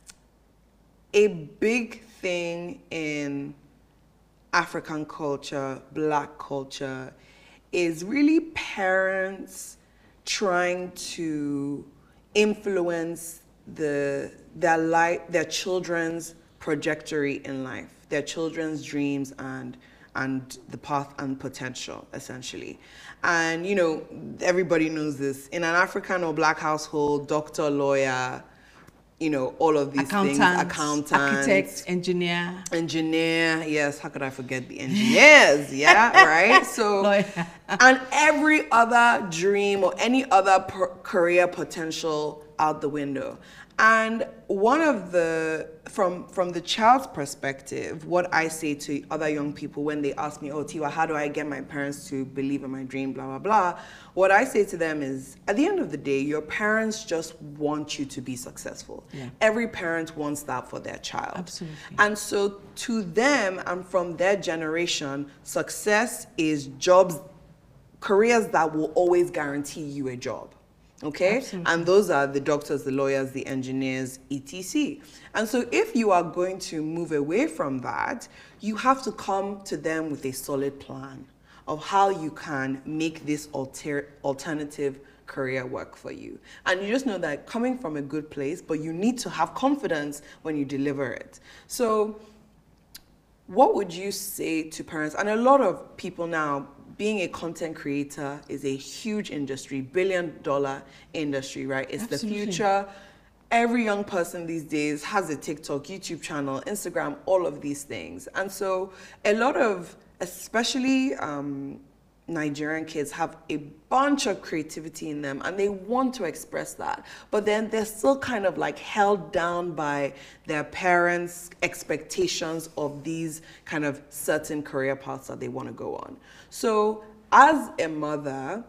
big thing in African culture, Black culture, is really parents trying to influence their children's trajectory in life, their children's dreams and the path and potential, essentially. And you know, everybody knows this. In an African or Black household, doctor, lawyer, you know, all of these things, accountant, architect, engineer, yes, how could I forget the engineers? Yeah, right? So, and every other dream or any other career potential out the window. And one of the, from the child's perspective, what I say to other young people when they ask me, oh, Tiwa, how do I get my parents to believe in my dream, blah, blah, blah. What I say to them is, at the end of the day, your parents just want you to be successful. Yeah. Every parent wants that for their child. Absolutely. And so to them and from their generation, success is jobs, careers that will always guarantee you a job. Okay? Absolutely. And those are the doctors, the lawyers, the engineers, etc. And so if you are going to move away from that, you have to come to them with a solid plan of how you can make this alternative career work for you. And you just know that coming from a good place, but you need to have confidence when you deliver it. So what would you say to parents? And a lot of people now, being a content creator is a huge industry, billion-dollar industry, right? It's Absolutely. the future. Every young person these days has a TikTok, YouTube channel, Instagram, all of these things. And so a lot of, especially Nigerian kids, have a bunch of creativity in them and they want to express that. But then they're still kind of like held down by their parents' expectations of these kind of certain career paths that they want to go on. So as a mother,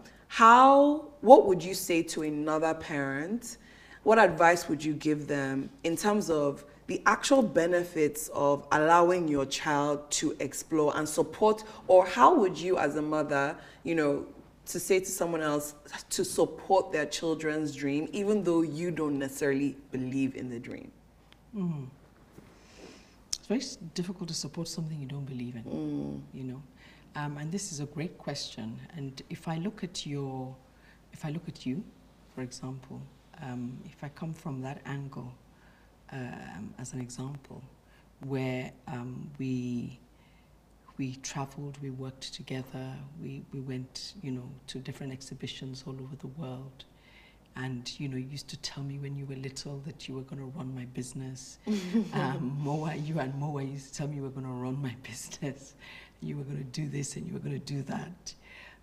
what would you say to another parent? What advice would you give them in terms of the actual benefits of allowing your child to explore and support, or how would you as a mother, you know, to say to someone else to support their children's dream, even though you don't necessarily believe in the dream? It's very difficult to support something you don't believe in, you know. And this is a great question. And if I look at you, for example, if I come from that angle, as an example, where we traveled, we worked together, we went, you know, to different exhibitions all over the world. And, you know, you used to tell me when you were little that you were going to run my business. You and Moa used to tell me you were going to run my business. You were going to do this and you were going to do that.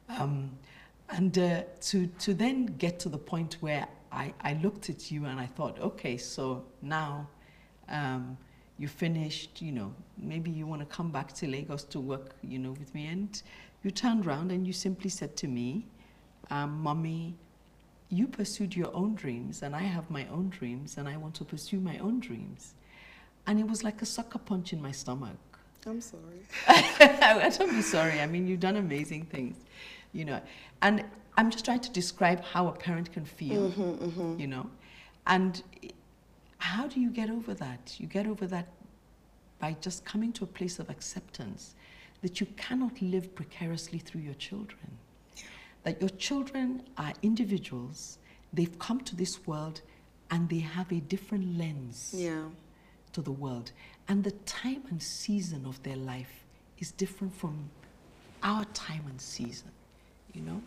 To then get to the point where I looked at you and I thought, okay, so now you finished, you know, maybe you want to come back to Lagos to work, you know, with me. And you turned around and you simply said to me, Mommy, you pursued your own dreams and I have my own dreams and I want to pursue my own dreams. And it was like a sucker punch in my stomach. I'm sorry. Don't be sorry. I mean, you've done amazing things, you know. And I'm just trying to describe how a parent can feel, you know. And how do you get over that? You get over that by just coming to a place of acceptance that you cannot live precariously through your children. That your children are individuals, they've come to this world and they have a different lens to the world. And the time and season of their life is different from our time and season, you know?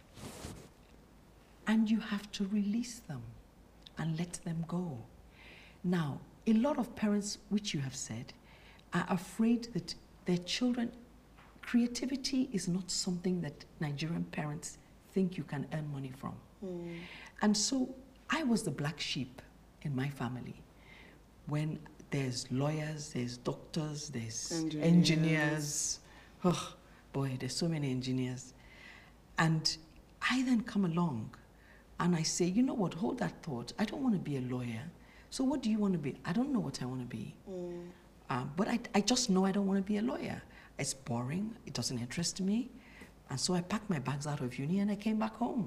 And you have to release them and let them go. Now, a lot of parents, which you have said, are afraid that their children, creativity is not something that Nigerian parents think you can earn money from. And so I was the black sheep in my family. When there's lawyers, there's doctors, there's engineers. Oh, boy, there's so many engineers. And I then come along and I say, you know what, hold that thought. I don't want to be a lawyer. So what do you want to be? I don't know what I want to be. But I just know I don't want to be a lawyer. It's boring. It doesn't interest me. And so I packed my bags out of uni and I came back home.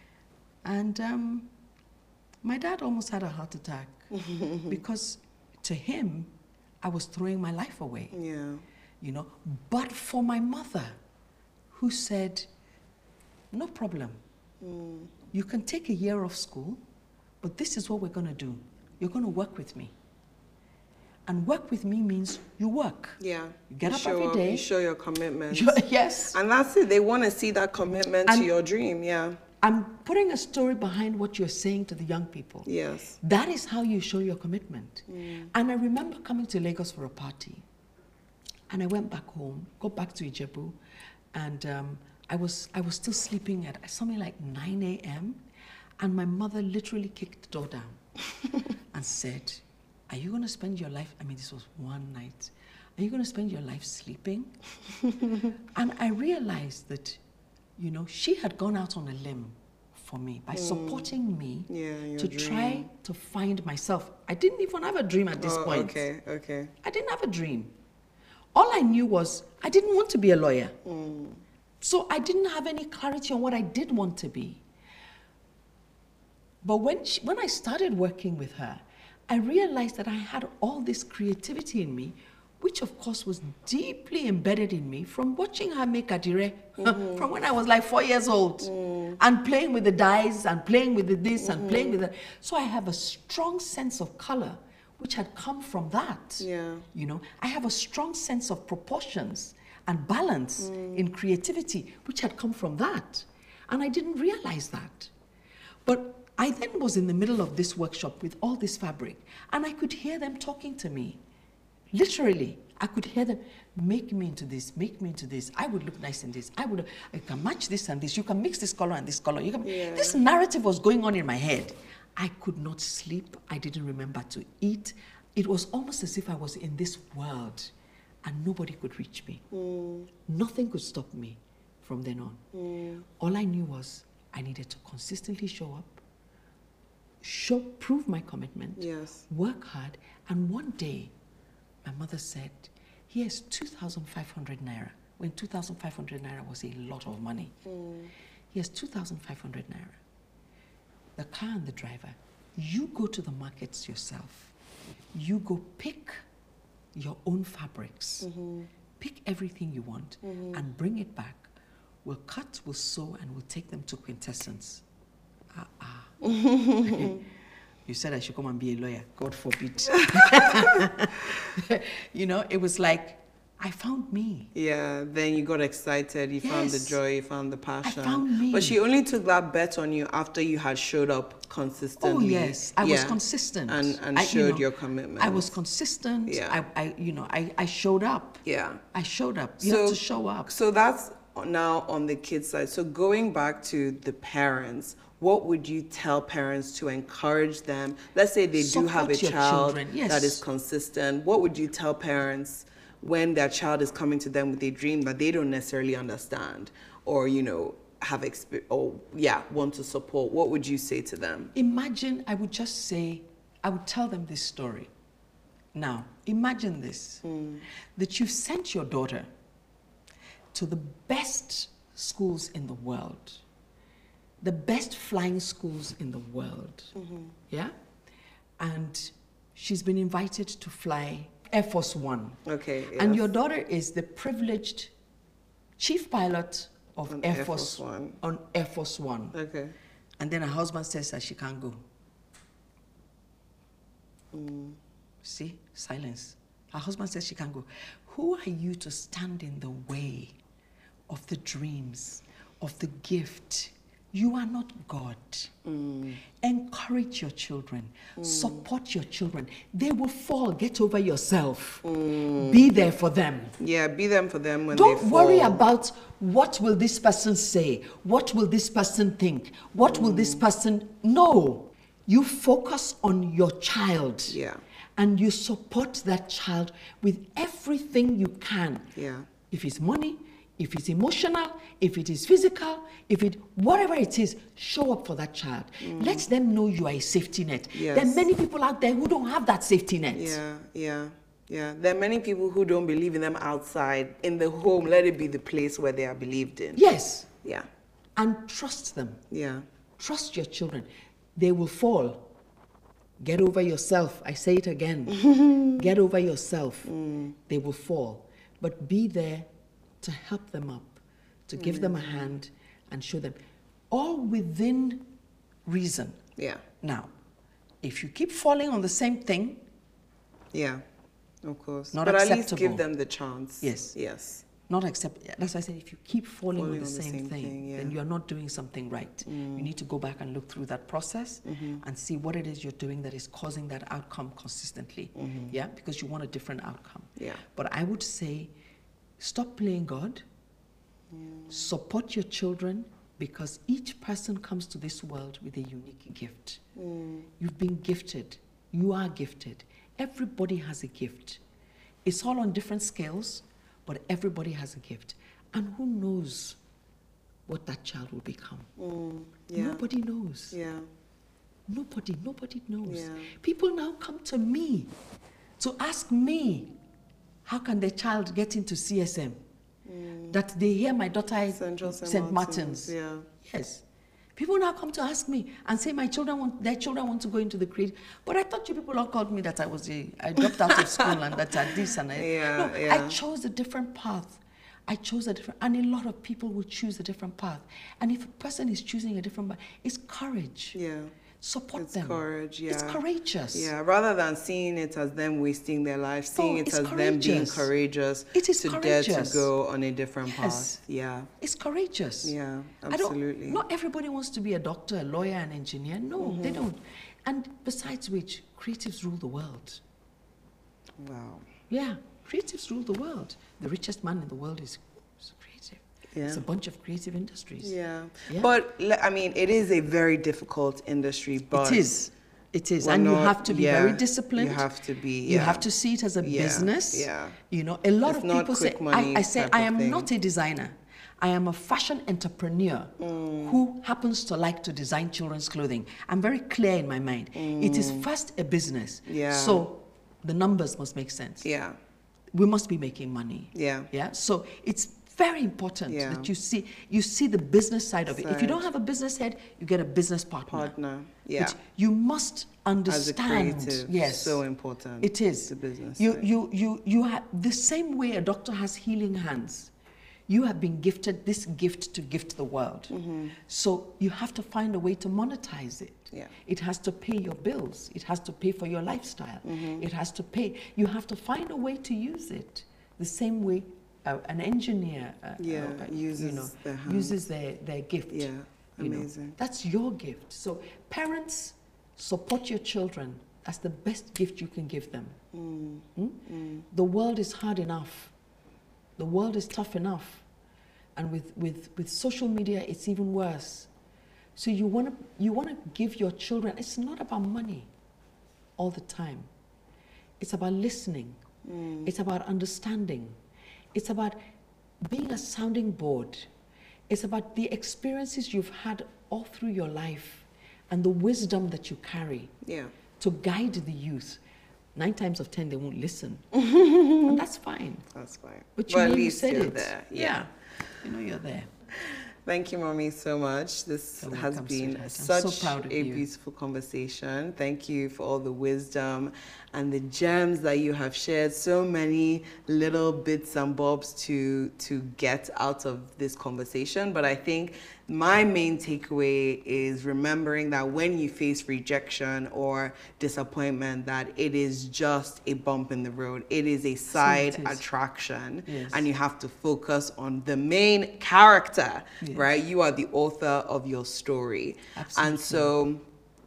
And my dad almost had a heart attack because to him, I was throwing my life away. You know, but for my mother, who said, no problem. You can take a year off school, but this is what we're going to do. You're going to work with me. And work with me means you work. You get up every day. You show your commitment. Yes. And that's it. They want to see that commitment to your dream. I'm putting a story behind what you're saying to the young people. That is how you show your commitment. And I remember coming to Lagos for a party. And I went back home, got back to Ijebu, and I was still sleeping at something like 9 a.m. And my mother literally kicked the door down and said, are you going to spend your life, I mean, this was one night, are you going to spend your life sleeping? And I realized that, you know, she had gone out on a limb for me by supporting me to try to find myself. I didn't even have a dream at this point. I didn't have a dream. All I knew was I didn't want to be a lawyer. So I didn't have any clarity on what I did want to be. But when I started working with her, I realized that I had all this creativity in me, which of course was deeply embedded in me from watching her make adire from when I was like 4 years old and playing with the dyes and playing with the this and playing with that. So I have a strong sense of color, which had come from that. You know, I have a strong sense of proportions and balance in creativity, which had come from that. And I didn't realize that. But I then was in the middle of this workshop with all this fabric, and I could hear them talking to me. Literally, I could hear them, make me into this, make me into this. I would look nice in this. I can match this and this. You can mix this color and this color. This narrative was going on in my head. I could not sleep. I didn't remember to eat. It was almost as if I was in this world and nobody could reach me. Nothing could stop me from then on. All I knew was I needed to consistently show up, prove my commitment, work hard, and one day my mother said, here's 2,500 naira, when 2,500 naira was a lot of money. Here's 2,500 naira. The car and the driver, you go to the markets yourself. You go pick your own fabrics, pick everything you want and bring it back. We'll cut, we'll sew, and we'll take them to Quintessence. You said I should come and be a lawyer. God forbid. You know, it was like, I found me. Then you got excited. You found the joy. You found the passion. I found me. But she only took that bet on you after you had showed up consistently. Oh, yes. I was consistent. And showed your commitment. I was consistent. I showed up. I showed up. You have to show up. So that's now on the kids side. So going back to the parents, what would you tell parents to encourage them? Let's say they do have a Support your child children, yes. that is consistent. What would you tell parents when their child is coming to them with a dream that they don't necessarily understand, or have want to support? What would you say to them? Imagine, I would tell them this story. Now, imagine this, that you've sent your daughter to the best schools in the world, the best flying schools in the world, yeah? And she's been invited to fly Air Force One. Okay, yes. And your daughter is the privileged chief pilot of Air Force One. On Air Force One. Okay. And then her husband says that she can't go. See, silence. Her husband says she can't go. Who are you to stand in the way of the dreams, of the gift? You are not God. Encourage your children. Support your children. They will fall. Get over yourself. Be there for them. Yeah, be there for them when Don't they fall. worry about what will this person say, what will this person think, what will this person... No. You focus on your child. Yeah. And you support that child with everything you can. Yeah. If it's money, if it's emotional, if it is physical, whatever it is, show up for that child. Let them know you are a safety net. Yes. There are many people out there who don't have that safety net. Yeah. There are many people who don't believe in them outside. In the home, let it be the place where they are believed in. Yes. Yeah. And trust them. Yeah. Trust your children. They will fall. Get over yourself. I say it again. Get over yourself. They will fall. But be there to help them up, to give them a hand and show them, all within reason. Yeah. Now, if you keep falling on the same thing, yeah, of course. Not but acceptable. At least give them the chance. Yes. Not accept. That's why I said, if you keep falling on the same thing, yeah. then you're not doing something right. You need to go back and look through that process and see what it is you're doing that is causing that outcome consistently. Yeah, because you want a different outcome. Yeah. But I would say, stop playing God. Support your children, because each person comes to this world with a unique gift. You've been gifted. You are gifted. Everybody has a gift. It's all on different scales, but everybody has a gift. And who knows what that child will become? Nobody knows. Yeah. Nobody knows. Yeah. People now come to me to ask me, how can their child get into CSM? That they hear my daughter is St. Martin's. Yeah. Yes. People now come to ask me and say their children want to go into the creed. But I thought you people all called me that I dropped out of school and that I this and I. I chose a different path. And a lot of people will choose a different path. And if a person is choosing a different path, it's courage. Yeah. Support them. It's courage, yeah. It's courageous. Yeah, rather than seeing it as them wasting their life, seeing it as them being courageous. It is to courageous. Dare to go on a different path. Yeah. It's courageous. Yeah, absolutely. Not everybody wants to be a doctor, a lawyer, an engineer. No, they don't. And besides which, creatives rule the world. Wow. Yeah, creatives rule the world. The richest man in the world is creative. Yeah. It's a bunch of creative industries. Yeah. But, I mean, it is a very difficult industry, but... It is. And you have to be very disciplined. You have to be, You have to see it as a business. Yeah. You know, a lot It's of people say, money I say, type I of am thing. not a designer. I am a fashion entrepreneur who happens to like to design children's clothing. I'm very clear in my mind. It is first a business. Yeah. So the numbers must make sense. Yeah. We must be making money. Yeah. Yeah. So it's very important that you see the business side of it. If you don't have a business head, you get a business partner. Yeah. But you must understand. As a creative, yes. so important. It is. The business You side. you have the same way a doctor has healing hands. You have been gifted this gift to gift the world. So you have to find a way to monetize it. Yeah. It has to pay your bills. It has to pay for your lifestyle. It has to pay. You have to find a way to use it. The same way an engineer uses their gift. Yeah, amazing. You know, that's your gift. So parents, support your children. That's the best gift you can give them. The world is hard enough. The world is tough enough. And with social media, it's even worse. So you want to give your children, it's not about money all the time. It's about listening. It's about understanding. It's about being a sounding board. It's about the experiences you've had all through your life and the wisdom that you carry to guide the youth. 9 times of 10, they won't listen. And that's fine. That's fine. But you know, at you least said you're it. there. Yeah. You know you're there. Thank you, Mommy, so much. This You're has welcome, been sweetheart. I'm such so proud of a you. beautiful conversation. Thank you for all the wisdom and the gems that you have shared. So many little bits and bobs to get out of this conversation. But I think my main takeaway is remembering that when you face rejection or disappointment, that it is just a bump in the road. It is a side attraction. Yes. And you have to focus on the main character, Yes. right? You are the author of your story. Absolutely. And so,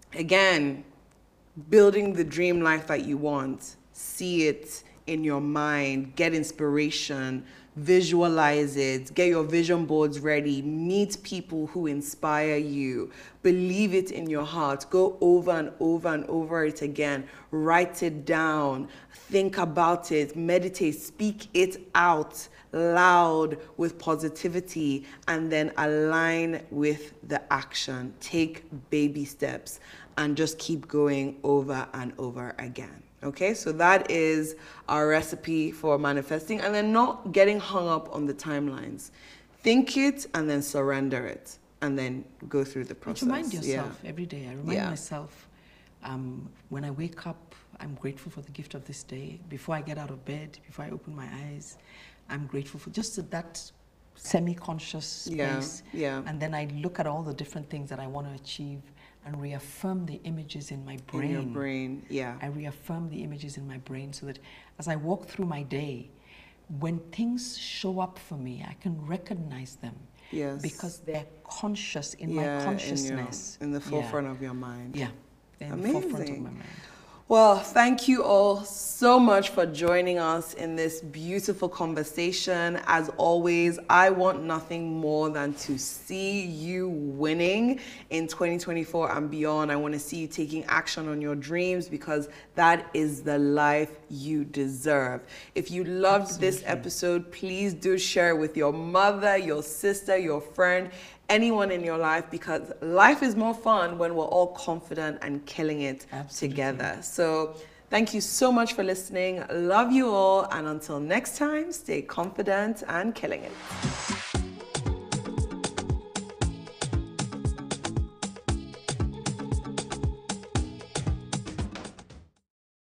again, building the dream life that you want, see it in your mind, get inspiration, visualize it, get your vision boards ready, meet people who inspire you, believe it in your heart, go over and over and over it again, write it down, think about it, meditate, speak it out loud with positivity, and then align with the action. Take baby steps and just keep going over and over again. Okay, so that is our recipe for manifesting, and then not getting hung up on the timelines. Think it and then surrender it, and then go through the process. But remind yourself every day. I remind Yeah. myself when I wake up, I'm grateful for the gift of this day. Before I get out of bed, before I open my eyes, I'm grateful for just that semi-conscious space. Yeah. And then I look at all the different things that I want to achieve and reaffirm the images in my brain. In your brain, yeah. I reaffirm the images in my brain so that as I walk through my day, when things show up for me, I can recognize them. Yes. Because they're conscious in my consciousness. In the forefront of your mind. Yeah. They're in the forefront of my mind. Well, thank you all so much for joining us in this beautiful conversation. As always, I want nothing more than to see you winning in 2024 and beyond. I want to see you taking action on your dreams, because that is the life you deserve. If you loved this episode, please do share it with your mother, your sister, your friend, anyone in your life, because life is more fun when we're all confident and killing it together. So thank you so much for listening. Love you all. And until next time, stay confident and killing it.